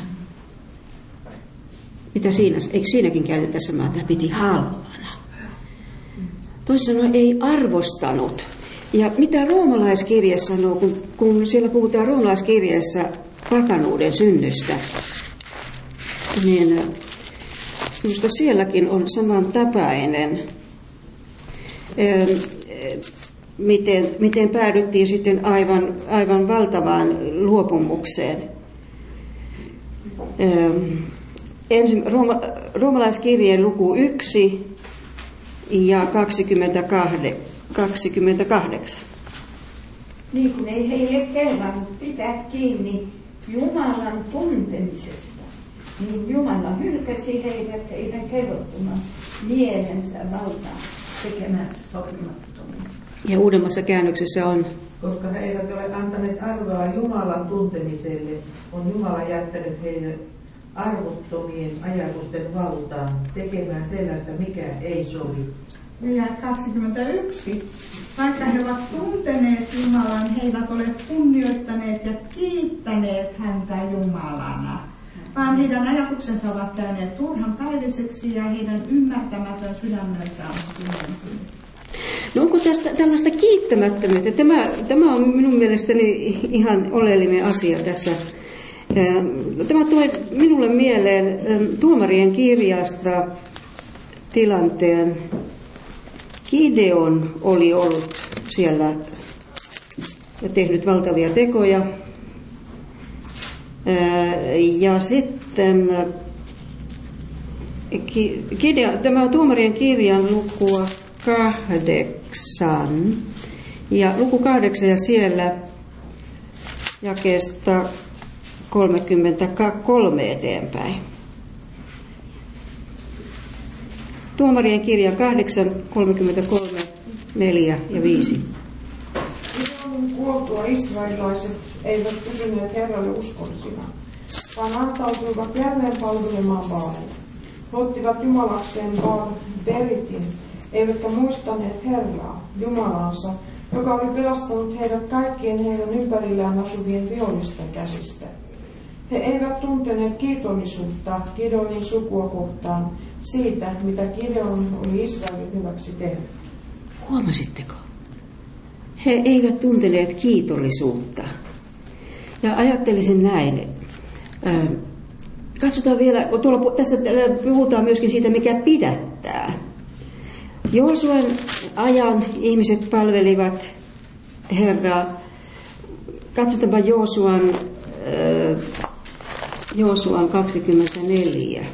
Mitä siinä, eikö siinäkin käytetä samaa, että piti halpana? Toisin sanoen ei arvostanut. Ja mitä roomalaiskirje sanoo, kun, kun siellä puhutaan roomalaiskirjeessä pakanuuden synnystä, niin minusta sielläkin on samantapainen, miten, miten päädyttiin sitten aivan, aivan valtavaan luopumukseen. Ensin rooma, roomalaiskirjeen luku yksi ja kaksikymmentäkahdeksan. Niin kuin ei heille kelvannut pitää kiinni Jumalan tuntemisesta, niin Jumala hylkäsi heidät heidän kelvottoman mielensä valtaan tekemään sopimattomia. Ja uudemmassa käännöksessä on: koska he eivät ole antaneet arvoa Jumalan tuntemiselle, on Jumala jättänyt heidän arvottomien ajatusten valtaan tekemään sellaista, mikä ei sovi. Ja kaksikymmentäyksi. Vaikka he ovat tunteneet Jumalan, he eivät ole kunnioittaneet ja kiittäneet häntä Jumalana, vaan heidän ajatuksensa ovat käyneet turhan päiviseksi ja heidän ymmärtämätön sydämensä on pimentynyt. No onko tästä tällaista kiittämättömyyttä? Tämä, tämä on minun mielestäni ihan oleellinen asia tässä. Tämä toi minulle mieleen Tuomarien kirjasta tilanteen. Gideon oli ollut siellä ja tehnyt valtavia tekoja. Ja sitten Gideon, tämä on Tuomarien kirjan lukua kahdeksan. Ja luku kahdeksan ja siellä jakeesta kolmekymmentäkolme eteenpäin. Tuomarien kirja kahdeksan kolmekymmentäkolme neljä ja viisi. Gideonin kuoltua israelilaiset eivät pysyneet Herralle uskollisina, vaan antautuivat jälleen palvelemaan Baalia. He ottivat jumalakseen Baal Beritin, eivätkä muistaneet Herraa, Jumalansa, joka oli pelastanut heidät kaikkien heidän ympärillään asuvien vihollisten käsistä. He eivät tunteneet kiitollisuutta Gideonin sukua kohtaan siitä, mitä Gideon oli Israelin hyväksi tehnyt. Huomasitteko? He eivät tunteneet kiitollisuutta. Ja ajattelisin näin. Katsotaan vielä, kun tuolla, tässä puhutaan myöskin siitä, mikä pidättää. Joosuan ajan ihmiset palvelivat Herraa. Katsotaanpa Joosuan, äh, Joosuan kaksikymmentäneljä.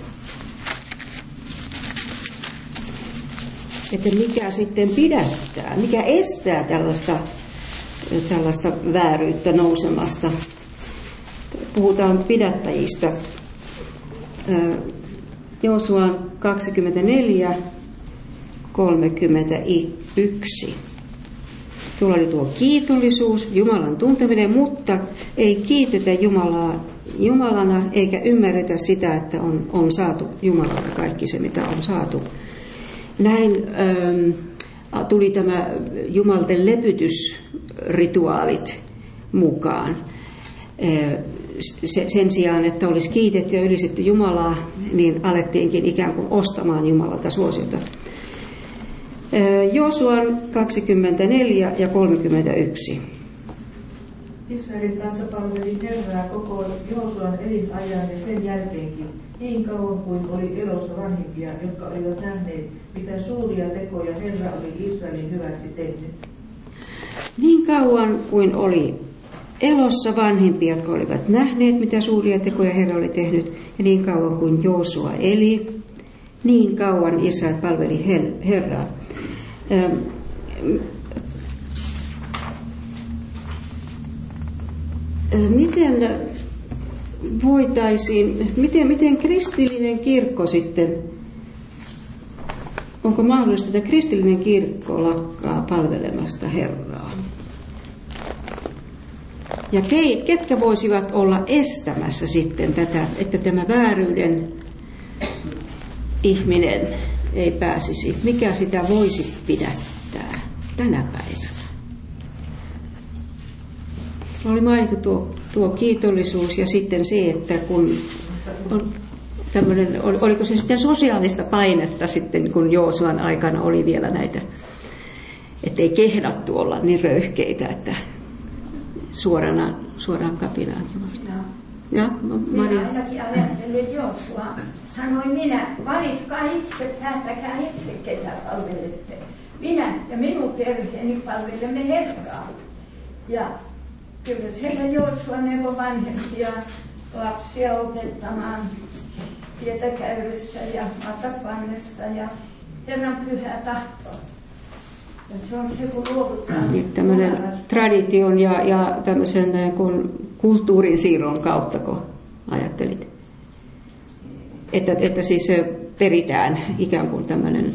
Että mikä sitten pidättää, mikä estää tällaista, tällaista vääryyttä nousemasta. Puhutaan pidättäjistä. Joosuan kaksikymmentäneljä, kolmekymmentäyksi. Tuolla oli tuo kiitollisuus, Jumalan tunteminen, mutta ei kiitetä Jumalaa Jumalana eikä ymmärretä sitä, että on, on saatu Jumalalta kaikki se, mitä on saatu. Näin ähm, tuli tämä Jumalten lepytysrituaalit mukaan. Äh, se, sen sijaan, että olisi kiitetty ja ylistetty Jumalaa, niin alettiinkin ikään kuin ostamaan Jumalalta suosiota. Äh, Joosuan kaksikymmentäneljä ja kolmekymmentäyksi. Israelin kansa palveli Herraa koko Joosuan elinajan ja sen jälkeenkin, niin kauan kuin oli elossa vanhimpia, jotka olivat nähneet, mitä suuria tekoja Herra oli Israelin hyväksi tehnyt. Niin kauan kuin oli elossa vanhimpia, jotka olivat nähneet, mitä suuria tekoja Herra oli tehnyt, ja niin kauan kuin Joosua eli, niin kauan Israel palveli Herraa. Ähm, Miten voitaisiin, miten, miten kristillinen kirkko sitten, onko mahdollista, että kristillinen kirkko lakkaa palvelemasta Herraa? Ja ketkä voisivat olla estämässä sitten tätä, että tämä vääryyden ihminen ei pääsisi? Mikä sitä voisi pidättää tänä päivänä? Oli mainittu tuo, tuo kiitollisuus ja sitten se, että kun on tämmöinen, oliko se sitten sosiaalista painetta sitten, kun Joosuan aikana oli vielä näitä, ettei kehdattu olla niin röyhkeitä, että suorana, suoraan kapinaan. Ja, Maria. Minä ainakin ajattelin Joosua. Sanoin minä, valitkaa itse, päättäkää itse, ketä palvelette. Minä ja minun perheeni palvelemme Herraa. Ja kyllä siellä Joosua neuvoi vanhempia lapsia opettamaan tietä käydessä ja matapannessa ja Herran pyhää tahtoa. Ja se on se, kun luovutaan. Niin, tämmöinen tradition ja, ja tämmöisen kun kulttuurin siirron kautta, kun ajattelit. Että, että siis peritään ikään kuin tämmöinen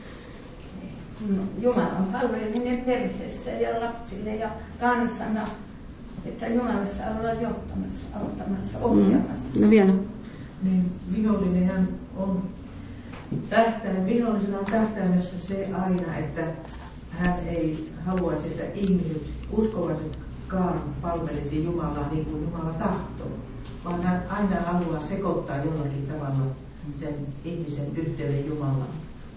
Jumalan palveleminen perheessä ja lapsille ja kansana. Että Jumalassa ollaan johtamassa, auttamassa, ohjaamassa. Mm. No vielä. Niin vihollinenhan on tähtäin, vihollisena on tähtäimessä se aina, että hän ei haluaisi, että ihmiset, uskovaisetkaan palvelisi Jumalaa niin kuin Jumala tahtoo, vaan hän aina haluaa sekoittaa jollakin tavalla sen ihmisen yhteyden Jumalaan.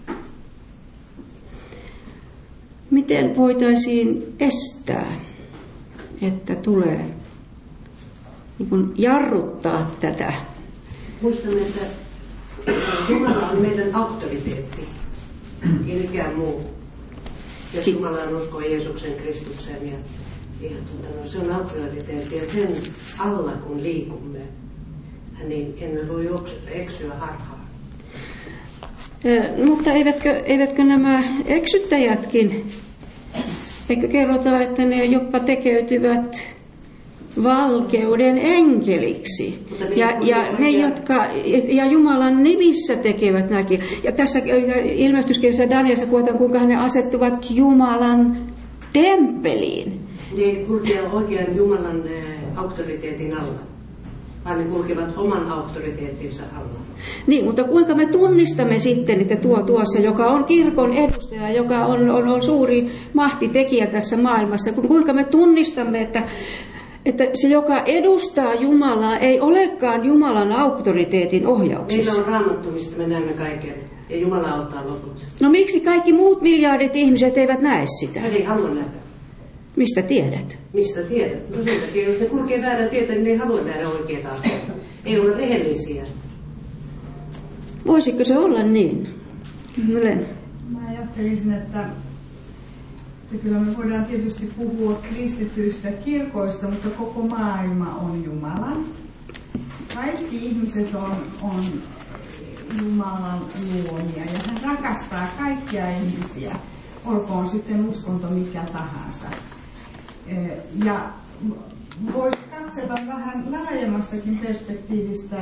Miten voitaisiin estää, että tulee niin kuin jarruttaa tätä? Muistamme, että Jumala on meidän auktoriteetti, ei mikään muu. Jos Jumalaan uskoo Jeesuksen Kristukseen, ja, ja tuota, no, se on auktoriteetti, ja sen alla kun liikumme, niin emme voi eksyä harhaan. Eh, mutta eivätkö, eivätkö nämä eksyttäjätkin, eikö kerrota, että ne jopa tekeytyvät valkeuden enkeliksi. Ja, ja ne, jotka ja Jumalan nimissä tekevät näkin. Ja tässä ilmestyskirjassa Danielissa kuvataan, kuinka ne asettuvat Jumalan temppeliin. Ne kulkevat oikean Jumalan auktoriteetin alla, vaan ne kulkevat oman auktoriteettinsa alla. Niin, mutta kuinka me tunnistamme sitten, että tuo tuossa, joka on kirkon edustaja, joka on, on, on suuri mahtitekijä tässä maailmassa, kuinka me tunnistamme, että, että se, joka edustaa Jumalaa, ei olekaan Jumalan auktoriteetin ohjauksessa. Meillä on Raamattu, mistä me näemme kaiken, ja Jumala auttaa loput. No miksi kaikki muut miljardit ihmiset eivät näe sitä? He ei halua nähdä. Mistä tiedät? Mistä tiedät? No sen takia, jos ne kulkee väärää tietä, niin ne ei halua nähdä oikeita asioita. Ei ole rehellisiä. Voisiko se olla niin? Olen. Mä ajattelisin, että, että kyllä me voidaan tietysti puhua kristityistä kirkoista, mutta koko maailma on Jumalan. Kaikki ihmiset on, on Jumalan luomia ja hän rakastaa kaikkia ihmisiä, olkoon sitten uskonto mikä tahansa. Ja voisi katsella vähän laajemmastakin perspektiivistä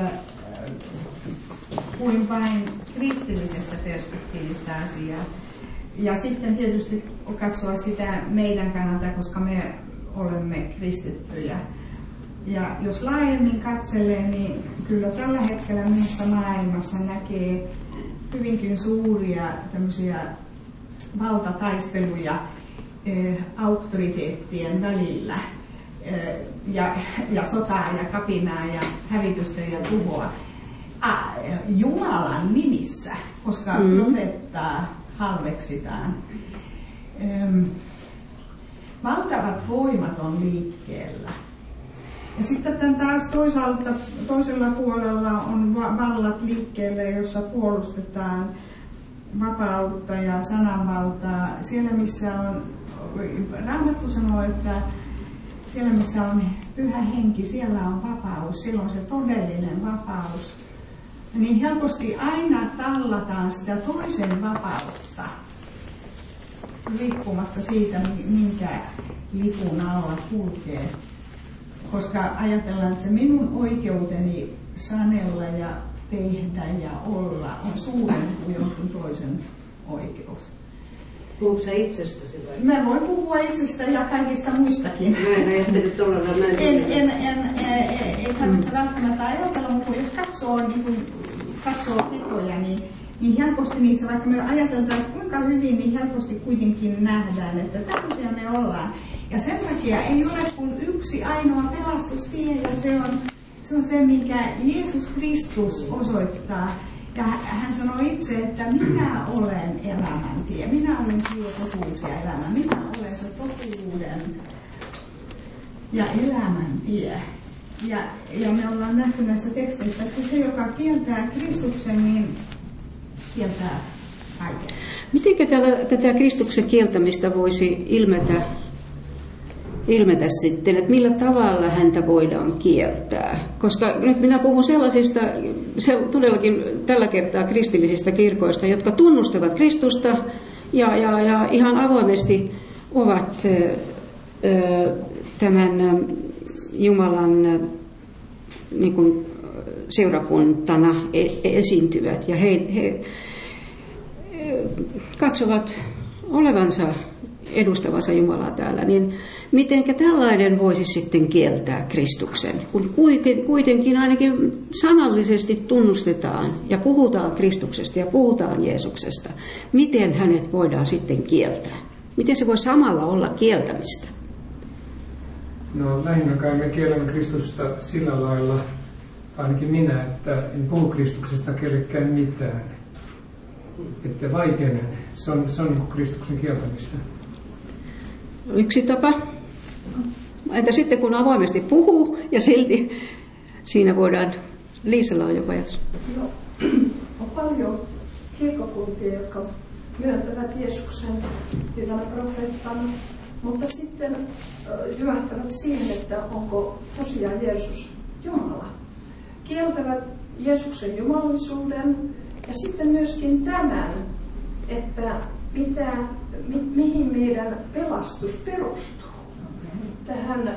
kuin vain kristillisestä perspektiivistä asiaa. Ja sitten tietysti katsoa sitä meidän kannalta, koska me olemme kristittyjä. Ja jos laajemmin katselee, niin kyllä tällä hetkellä minusta maailmassa näkee hyvinkin suuria tämmöisiä valtataisteluja eh, auktoriteettien välillä. Eh, ja, ja sotaa ja kapinaa ja hävitystä ja tuhoa. Ah, Jumalan nimissä, koska mm. profeettaa halveksitaan. Ehm, valtavat voimat on liikkeellä. Ja sitten taas toisaalta, toisella puolella on vallat liikkeellä, jossa puolustetaan vapautta ja sananvaltaa. Siellä missä on, Raamattu sanoo, että siellä missä on pyhä henki, siellä on vapaus, silloin se todellinen vapaus. Niin helposti aina tallataan sitä toisen vapautta, riippumatta siitä, minkä lipun alla kulkee. Koska ajatellaan, että se minun oikeuteni sanella ja tehdä ja olla on suurempi kuin jonkun toisen oikeus. Puhutko sä itsestäsi vai? Mä voin puhua itsestä ja kaikista muistakin. Mä en ajattelut tuolla mä en en, en, en, en, ei tarvitse välttämättä ajatella, mutta jos katsoo, niin kun katsoo tekoja, niin, niin helposti niissä, vaikka me ajateltaisiin kuinka hyvin, niin helposti kuitenkin nähdään, että tämmöisiä me ollaan. Ja sen takia ei ole kuin yksi ainoa pelastustie, ja se on se, on se minkä Jeesus Kristus osoittaa. Ja hän sanoi itse, että minä olen elämän tie, minä olen tie, totuus ja elämä, minä olen se totuuden ja elämän tie. Ja, ja me ollaan nähty näissä teksteissä, että se, joka kieltää Kristuksen, niin kieltää kaiken. Miten tätä Kristuksen kieltämistä voisi ilmetä, ilmetä sitten, että millä tavalla häntä voidaan kieltää? Koska nyt minä puhun sellaisista, se todellakin tällä kertaa kristillisistä kirkoista, jotka tunnustavat Kristusta ja, ja, ja ihan avoimesti ovat ö, tämän Jumalan niin kuin seurakuntana esiintyvät ja he, he katsovat olevansa edustavansa Jumalaa täällä, niin mitenkä tällainen voisi sitten kieltää Kristuksen, kun kuitenkin ainakin sanallisesti tunnustetaan ja puhutaan Kristuksesta ja puhutaan Jeesuksesta, miten hänet voidaan sitten kieltää? Miten se voi samalla olla kieltämistä? No lähinnä kai me kiellämme Kristusta sillä lailla, ainakin minä, että en puhu Kristuksesta kellekään mitään. Että vaikenen. Se on, se on Kristuksen kieltämistä. Yksi tapa. Entä sitten kun avoimesti puhuu ja silti siinä voidaan, Liisalla on jopa ajatus. Joo, on paljon kirkkokuntia, jotka myöntävät Jeesuksen hyvänä profeettana, mutta sitten jyvähtävät siihen, että onko tosiaan Jeesus Jumala. Kieltävät Jeesuksen jumalisuuden ja sitten myöskin tämän, että mitä, mi, mihin meidän pelastus perustuu. Tähän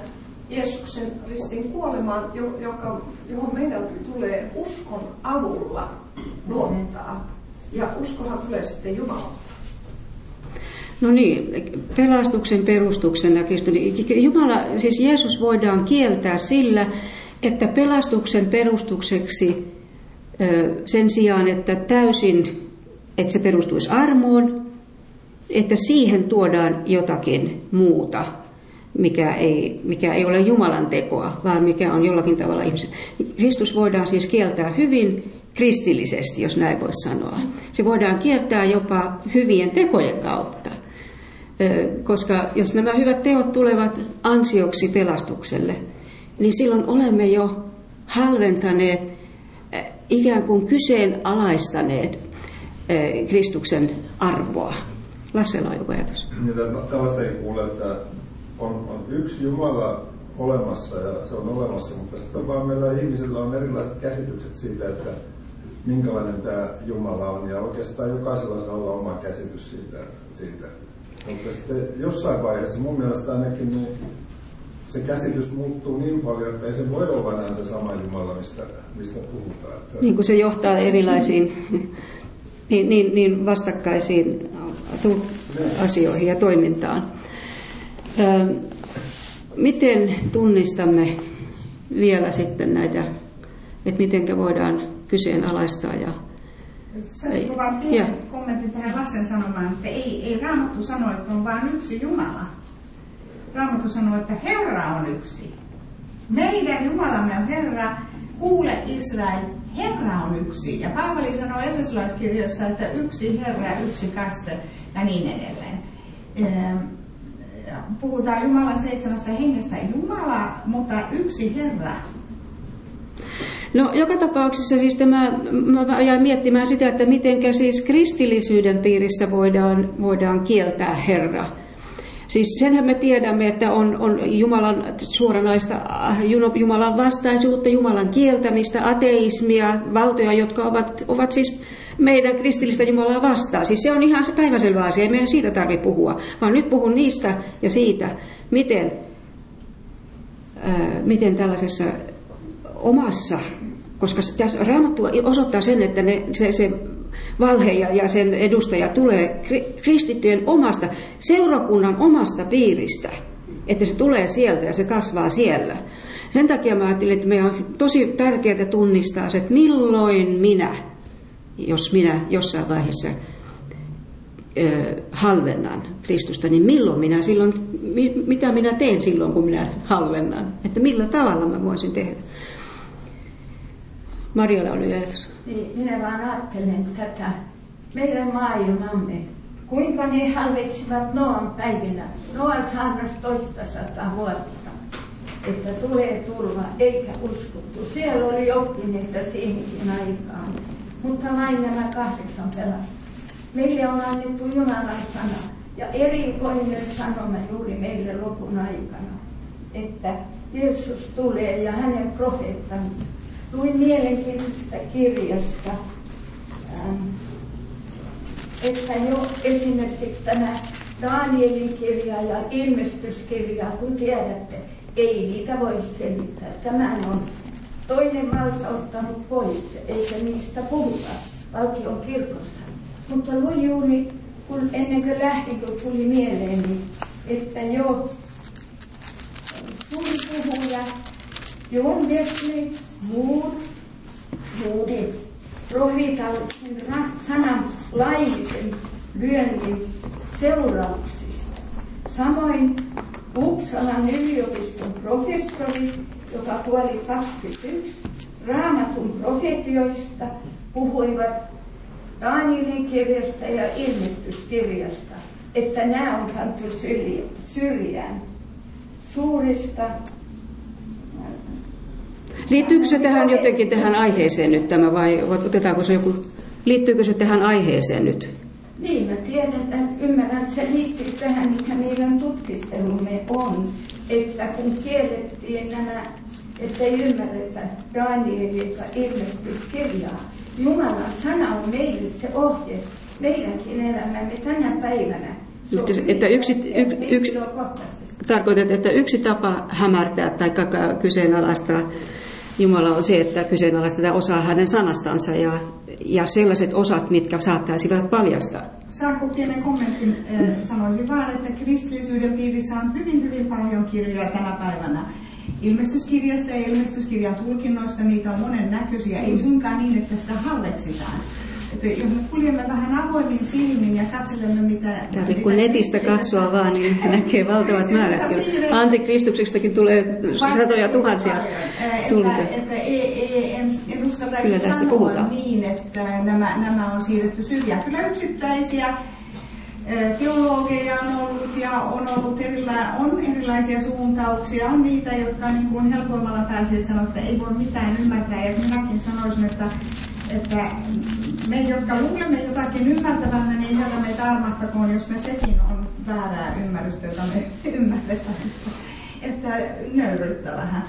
Jeesuksen ristin kuolemaan, joka, johon meidän tulee uskon avulla luottaa. Ja uskohan tulee sitten Jumalalta. No niin, pelastuksen perustuksena Kristus. Jumala, siis Jeesus voidaan kieltää sillä, että pelastuksen perustukseksi sen sijaan, että täysin, että se perustuisi armoon, että siihen tuodaan jotakin muuta, mikä ei, mikä ei ole Jumalan tekoa, vaan mikä on jollakin tavalla ihmisen. Kristus voidaan siis kieltää hyvin kristillisesti, jos näin voisi sanoa. Se voidaan kieltää jopa hyvien tekojen kautta, koska jos nämä hyvät teot tulevat ansioksi pelastukselle, niin silloin olemme jo halventaneet, ikään kuin kyseenalaistaneet Kristuksen arvoa. Lassella on joku ajatus. Tällaista ei kuule, että on, on yksi Jumala olemassa ja se on olemassa, mutta sitten vaan meillä ihmisillä on erilaiset käsitykset siitä, että minkälainen tämä Jumala on, ja oikeastaan jokaisella saa olla oma käsitys siitä. siitä. Mutta sitten jossain vaiheessa mun mielestä ainakin niin se käsitys muuttuu niin paljon, että ei se voi olla enää se sama Jumala, mistä, mistä puhutaan. Että niin kuin se johtaa erilaisiin niin, niin, niin vastakkaisiin asioihin ja toimintaan. Ö, miten tunnistamme vielä sitten näitä, että miten voidaan kyseenalaistaa ja Saisiko vaan pieni kommentti tähän Lassen sanomaan, että ei, ei Raamattu sano, että on vain yksi Jumala. Raamattu sanoo, että Herra on yksi. Meidän Jumalamme on Herra, kuule Israel, Herra on yksi. Ja Paavali sanoo Efesolaiskirjassa, että yksi Herra ja yksi kaste ja niin edelleen. Puhutaan Jumalan seitsemästä hengestä, Jumala, mutta yksi Herra. No joka tapauksessa siis tämä, mä jäin miettimään sitä, että miten siis kristillisyyden piirissä voidaan, voidaan kieltää Herra. Siis senhän me tiedämme, että on, on Jumalan suoranaista Jumalan vastaisuutta, Jumalan kieltämistä, ateismia, valtoja, jotka ovat, ovat siis meidän kristillistä Jumalaa vastaan. Siis se on ihan se päiväselvä asia, ei meidän siitä tarvitse puhua, vaan nyt puhun niistä ja siitä, miten, ää, miten tällaisessa omassa, koska Raamattu osoittaa sen, että ne, se, se valhe ja sen edustaja tulee kristittyjen omasta, seurakunnan omasta piiristä, että se tulee sieltä ja se kasvaa siellä. Sen takia mä ajattelin, että meidän on tosi tärkeää tunnistaa se, että milloin minä, jos minä jossain vaiheessa ö, halvennan Kristusta, niin milloin minä silloin, mitä minä teen silloin, kun minä halvennan, että millä tavalla mä voisin tehdä. Marjalla oli ajatus. Niin, minä vaan ajattelen tätä meidän maailmamme, kuinka ne halveksivat Noan päivinä. Noa saarnasi toista sataa vuotta, että tulee turva, eikä uskottu. Siellä oli oppineita siihenkin aikaan, mutta vain nämä kahdeksan pelastus. Meille on annettu Jumalan sana ja erikoinen sanoma juuri meille lopun aikana, että Jeesus tulee ja hänen profeettansa. Luin mielenkiintoista kirjasta, että jo esimerkiksi tämä Danielin kirja ja ilmestyskirja, kun tiedätte, ei niitä voi selittää. Tämä on toinen valta ottanut pois, eikä niistä puhuta valtion kirkossa. Mutta luin juuri, kun ennen kuin lähdin, kun tuli mieleeni, että jo suuri puhuja, John Wesley Moore, Moody, profeetallisen sanan laillisen lyönnin seurauksista. Samoin Uppsalan yliopiston professori, joka kuoli kaksikymmentäyksi, Raamatun profetioista puhuivat Danielin kirjasta ja ilmestyskirjasta, että nämä on pantu syrjään suurista. Liittyykö se tähän jotenkin tähän aiheeseen nyt tämä vai otetaanko se joku, liittyykö se tähän aiheeseen nyt? Niin, mä tiedän, että ymmärrän, että se liittyy tähän, mikä meidän tutkistelumme on, että kun kiellettiin nämä, että ei ymmärretä Danielilta ilmestyskirjaa, Jumalan sana on meille se ohje, meidänkin elämämme tänä päivänä. Että, että yksi, yksi, yksi, tarkoitat, että yksi tapa hämärtää tai kyseenalaistaa Jumala on se, että kyseenalaistetaan osaa hänen sanastansa ja, ja sellaiset osat, mitkä saattaisivat paljastaa. Saanko pienen kommentin? Sanoisin vaan, että kristillisyyden piirissä on hyvin, hyvin paljon kirjoja tänä päivänä. Ilmestyskirjasta ja ilmestyskirjan tulkinnoista, niitä on monen näköisiä, ei suinkaan niin, että sitä halveksitaan. Että jos me kuljemme vähän avoimin silmin ja katselemme mitä... Tarvitse kun netistä katsoa vaan, niin näkee valtavat määrät. Antikristuksistakin tulee satoja tuhansia tulkintoja. Että, että ei, ei, en, en uskalla sanoa puhutaan. Niin, että nämä, nämä on siirretty syrjään. Kyllä yksittäisiä teologeja on ollut ja on ollut erila- on erilaisia suuntauksia. On niitä, jotka niin kuin helpoimmalla pääsee sanoa, että ei voi mitään ymmärtää. Ja minäkin sanoisin, että että me, jotka luulemme jotakin ymmärtävämme, niin Herra meitä armahtakoon, jos me sekin on väärää ymmärrystä, jota me ymmärretään. Että nöyryyttä vähän.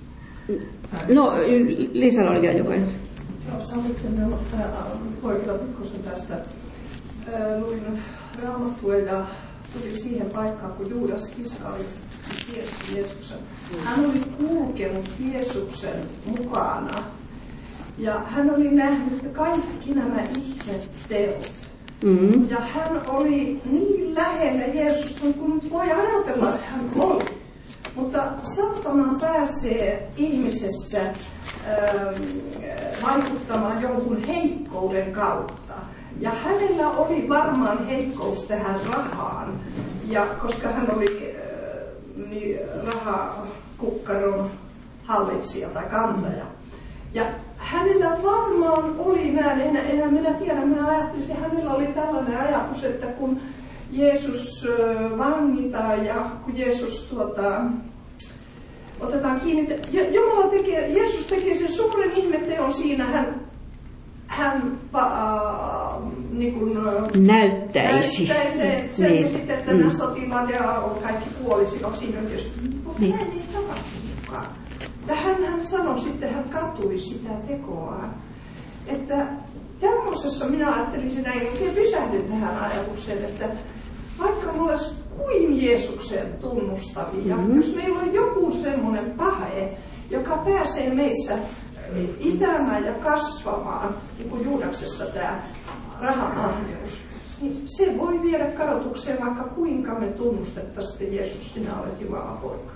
No, Liisalla oli vielä jokainen. Joo, sallitsen poikilla pikkusen tästä. Luin Raamattua ja tuli siihen paikkaan, kun Juudas Iskariot tiesi Jeesuksen. Hän oli kulkenut Jeesuksen mukana. Ja hän oli nähnyt kaikki nämä ihmetteot. Mm-hmm. Ja hän oli niin lähellä Jeesusta, kun voi ajatella, että hän oli. Mutta saatana pääsee ihmisessä ähm, vaikuttamaan jonkun heikkouden kautta. Ja hänellä oli varmaan heikkous tähän rahaan. Ja koska hän oli äh, niin, rahakukkaron hallitsija tai kantaja. Ja hänellä varmaan oli näin, enää, enää minä tiedän, minä ajattelin, että hänellä oli tällainen ajatus, että kun Jeesus vangitaan ja kun Jeesus tuota, otetaan kiinni, Jumala tekee, Jeesus tekee sen suuren ihmetteon siinä, hän, hän äh, niin kuin, näyttäisi, näyttäisi sen niin. Sitten, että mm. nämä sotilaat ja kaikki kuolisivat siinä yhteydessä. Mutta niin. Näin ei tapahtunutkaan. Ja hän, hän sanoi sitten, hän katui sitä tekoaan. Että tämmöisessä minä ajattelisin näin, ja pysähdyn tähän ajatukseen, että vaikka me olisi kuin Jeesuksen tunnustavia, mm-hmm. jos meillä on joku semmoinen pahe, joka pääsee meissä itämään ja kasvamaan, niin kuin Juudaksessa tämä rahamahneus, niin se voi viedä kadotukseen, vaikka kuinka me tunnustettaisiin, että Jeesus, sinä olet Jumalan poika.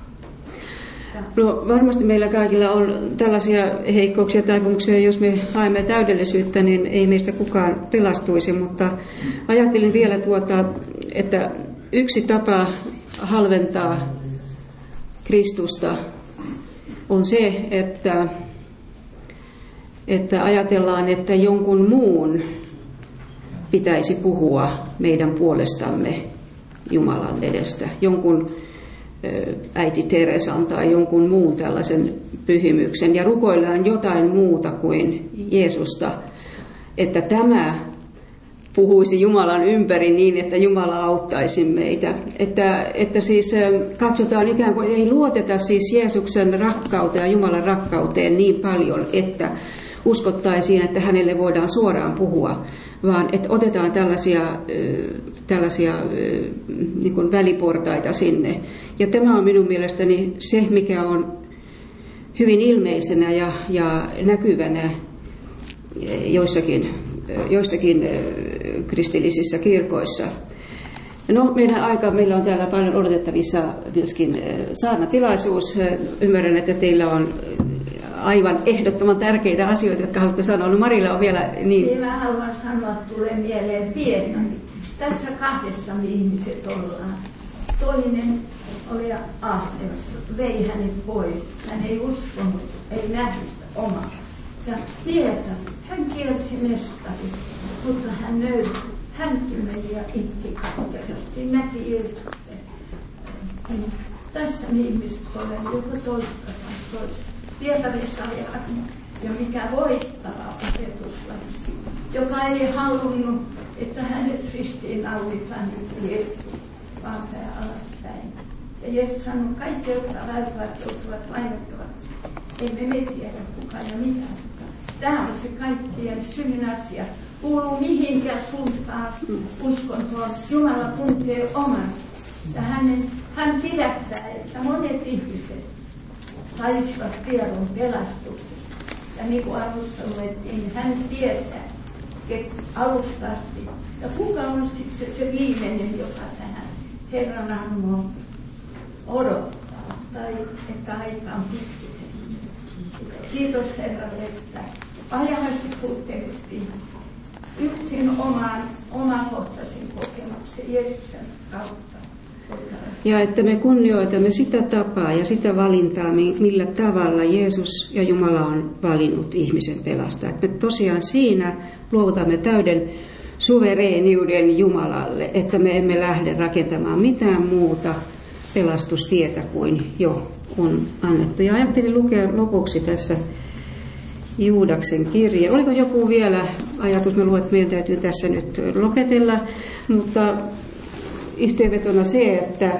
No, varmasti meillä kaikilla on tällaisia heikkouksia ja taipumuksia, jos me haemme täydellisyyttä, niin ei meistä kukaan pelastuisi, mutta ajattelin vielä tuota, että yksi tapa halventaa Kristusta on se, että, että ajatellaan, että jonkun muun pitäisi puhua meidän puolestamme Jumalan edestä, jonkun äiti Teresan tai jonkun muun tällaisen pyhimyksen ja rukoillaan jotain muuta kuin Jeesusta, että tämä puhuisi Jumalan ympäri niin, että Jumala auttaisi meitä. Että, että siis katsotaan ikään kuin, ei luoteta siis Jeesuksen rakkauteen ja Jumalan rakkauteen niin paljon, että uskottaisiin, että hänelle voidaan suoraan puhua, vaan että otetaan tällaisia, tällaisia niin kuin väliportaita sinne. Ja tämä on minun mielestäni se, mikä on hyvin ilmeisenä ja, ja näkyvänä joissakin, joissakin kristillisissä kirkoissa. No, meidän aika, meillä on täällä paljon odotettavissa myöskin saarnatilaisuus. Ymmärrän, että teillä on aivan ehdottoman tärkeitä asioita, jotka haluatte sanoa. No, Marilla on vielä niin. Niin mä haluan sanoa, tulee mieleen pieni. Tässä kahdessa ihmiset ollaan. Toinen oli ahneus, vei hänet pois. Hän ei uskonut, ei nähnyt omaa. Ja tietä, hän kielsi mestari, mutta hän nöyrtyi. Hänkin meni ja itki katkerasti, näki Jeesuksen. Tässä me ihmiset olemme joko toista tai toista. Pietarissa oli armo ja mikä voittava opetuslapsi, joka ei halunnut, että hänet ristiinnaulitaan Jeesus, vaan pää alaspäin. Ja Jeesus sanoi, kaikki, jotka välttävät, joutuvat lainettavaksi. Emme me tiedä kuka ja mitä. Tämä on se kaikkien syvin asia. Kuuluu mihinkään suuntaan uskontoon. Jumala tuntee omansa. Ja hänen hän pidättää, että monet ihmiset saisivat tiedon pelastuksesta. Ja niin kuin alussa luettiin, niin hän tietää alusta asti. Ja kuka on sitten se viimeinen, joka tähän Herran armoon odottaa, tai että aika on pitkisemmin. Kiitos Herralle, että ajallisesti puutteellisesti yksin oman, omakohtaisen kokemuksen Jeesuksen kautta. Ja että me kunnioitamme sitä tapaa ja sitä valintaa, millä tavalla Jeesus ja Jumala on valinnut ihmisen pelastaa. Että me tosiaan siinä luovutamme täyden suvereeniuden Jumalalle, että me emme lähde rakentamaan mitään muuta pelastustietä kuin jo on annettu. Ja ajattelin lukea lopuksi tässä Juudaksen kirje. Oliko joku vielä ajatus? Mä luulen, että meidän täytyy tässä nyt lopetella, mutta yhteenvetona se, että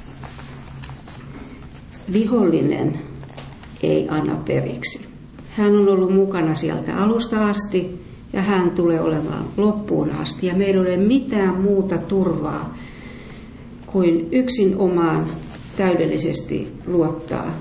vihollinen ei anna periksi. Hän on ollut mukana sieltä alusta asti ja hän tulee olemaan loppuun asti. Ja meillä ei ole mitään muuta turvaa kuin yksin omaan täydellisesti luottaa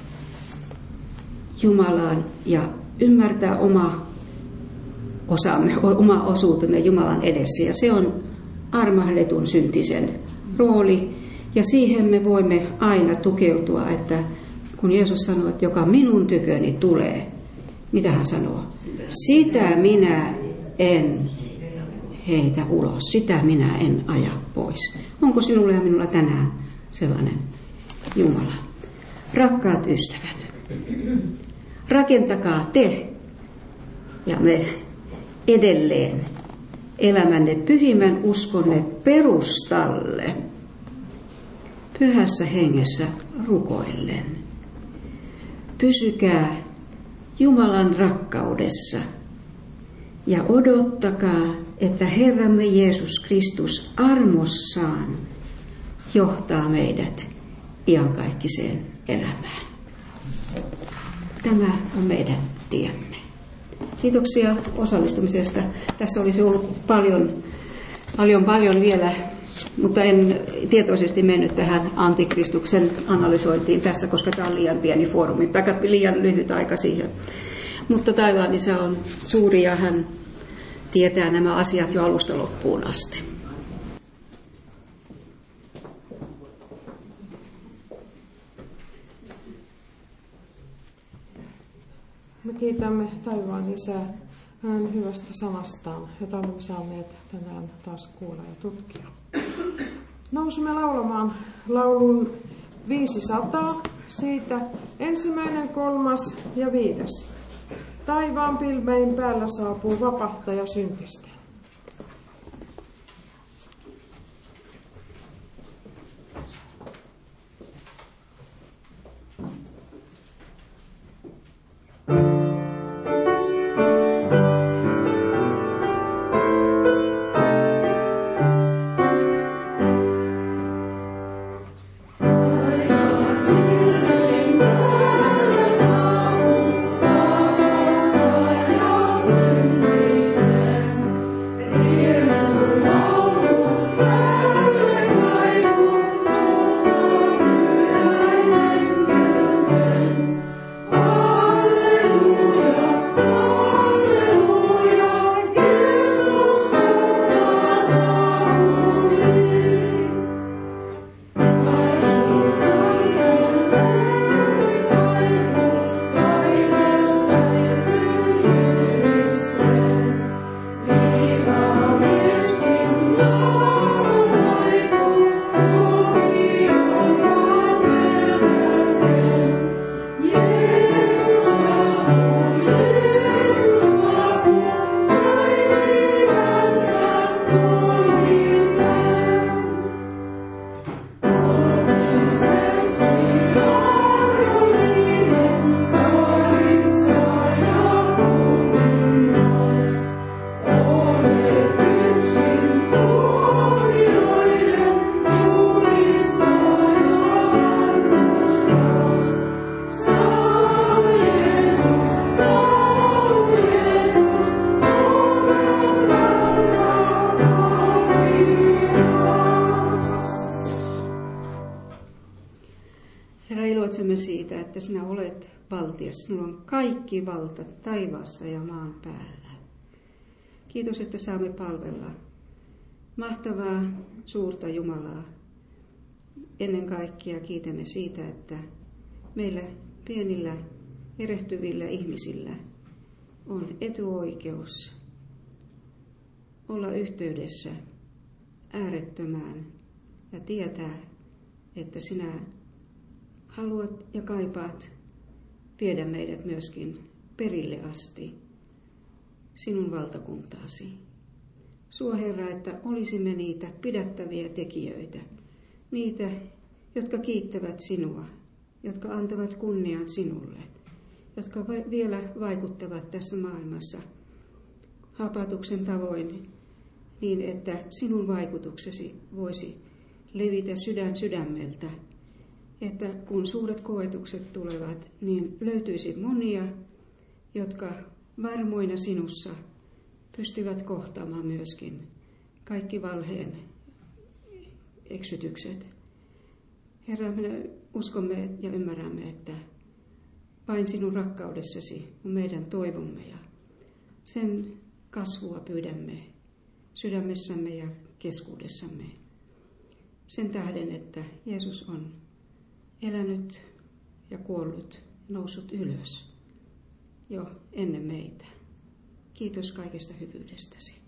Jumalaan ja ymmärtää oma osamme, oma osuutemme Jumalan edessä. Ja se on armahdetun syntisen rooli. Ja siihen me voimme aina tukeutua, että kun Jeesus sanoo, että joka minun tyköni tulee, mitä hän sanoo? Sitä minä en heitä ulos, sitä minä en aja pois. Onko sinulla ja minulla tänään sellainen Jumala? Rakkaat ystävät, rakentakaa te ja me edelleen elämänne pyhimmän uskonne perustalle, pyhässä hengessä rukoillen. Pysykää Jumalan rakkaudessa ja odottakaa, että Herramme Jeesus Kristus armossaan johtaa meidät iankaikkiseen elämään. Tämä on meidän tiemme. Kiitoksia osallistumisesta. Tässä olisi ollut paljon, paljon, paljon vielä, mutta en tietoisesti mennyt tähän antikristuksen analysointiin tässä, koska tämä on liian pieni foorumi, tai liian lyhyt aika siihen. Mutta taivaan Isä on suuri ja hän tietää nämä asiat jo alusta loppuun asti. Me kiitämme taivaan Isää hänen hyvästä sanastaan, jota olemme saaneet tänään taas kuulla ja tutkia. Nousemme laulamaan laulun viisisataa, siitä ensimmäinen, kolmas ja viides. Taivaan pilvein päällä saapuu vapahtaja syntistä. siitä, että sinä olet valtias. Sinulla on kaikki valta taivaassa ja maan päällä. Kiitos, että saamme palvella mahtavaa, suurta Jumalaa. Ennen kaikkea kiitämme siitä, että meillä pienillä erehtyvillä ihmisillä on etuoikeus olla yhteydessä äärettömään ja tietää, että sinä haluat ja kaipaat viedä meidät myöskin perille asti sinun valtakuntaasi. Suo Herra, että olisimme niitä pidättäviä tekijöitä, niitä, jotka kiittävät sinua, jotka antavat kunnian sinulle, jotka vielä vaikuttavat tässä maailmassa hapatuksen tavoin niin, että sinun vaikutuksesi voisi levitä sydän sydämeltä, että kun suuret koetukset tulevat, niin löytyisi monia, jotka varmoina sinussa pystyvät kohtaamaan myöskin kaikki valheen eksytykset. Herra, me uskomme ja ymmärrämme, että vain sinun rakkaudessasi on meidän toivomme ja sen kasvua pyydämme sydämessämme ja keskuudessamme. Sen tähden, että Jeesus on elänyt ja kuollut, noussut ylös jo ennen meitä. Kiitos kaikesta hyvyydestäsi.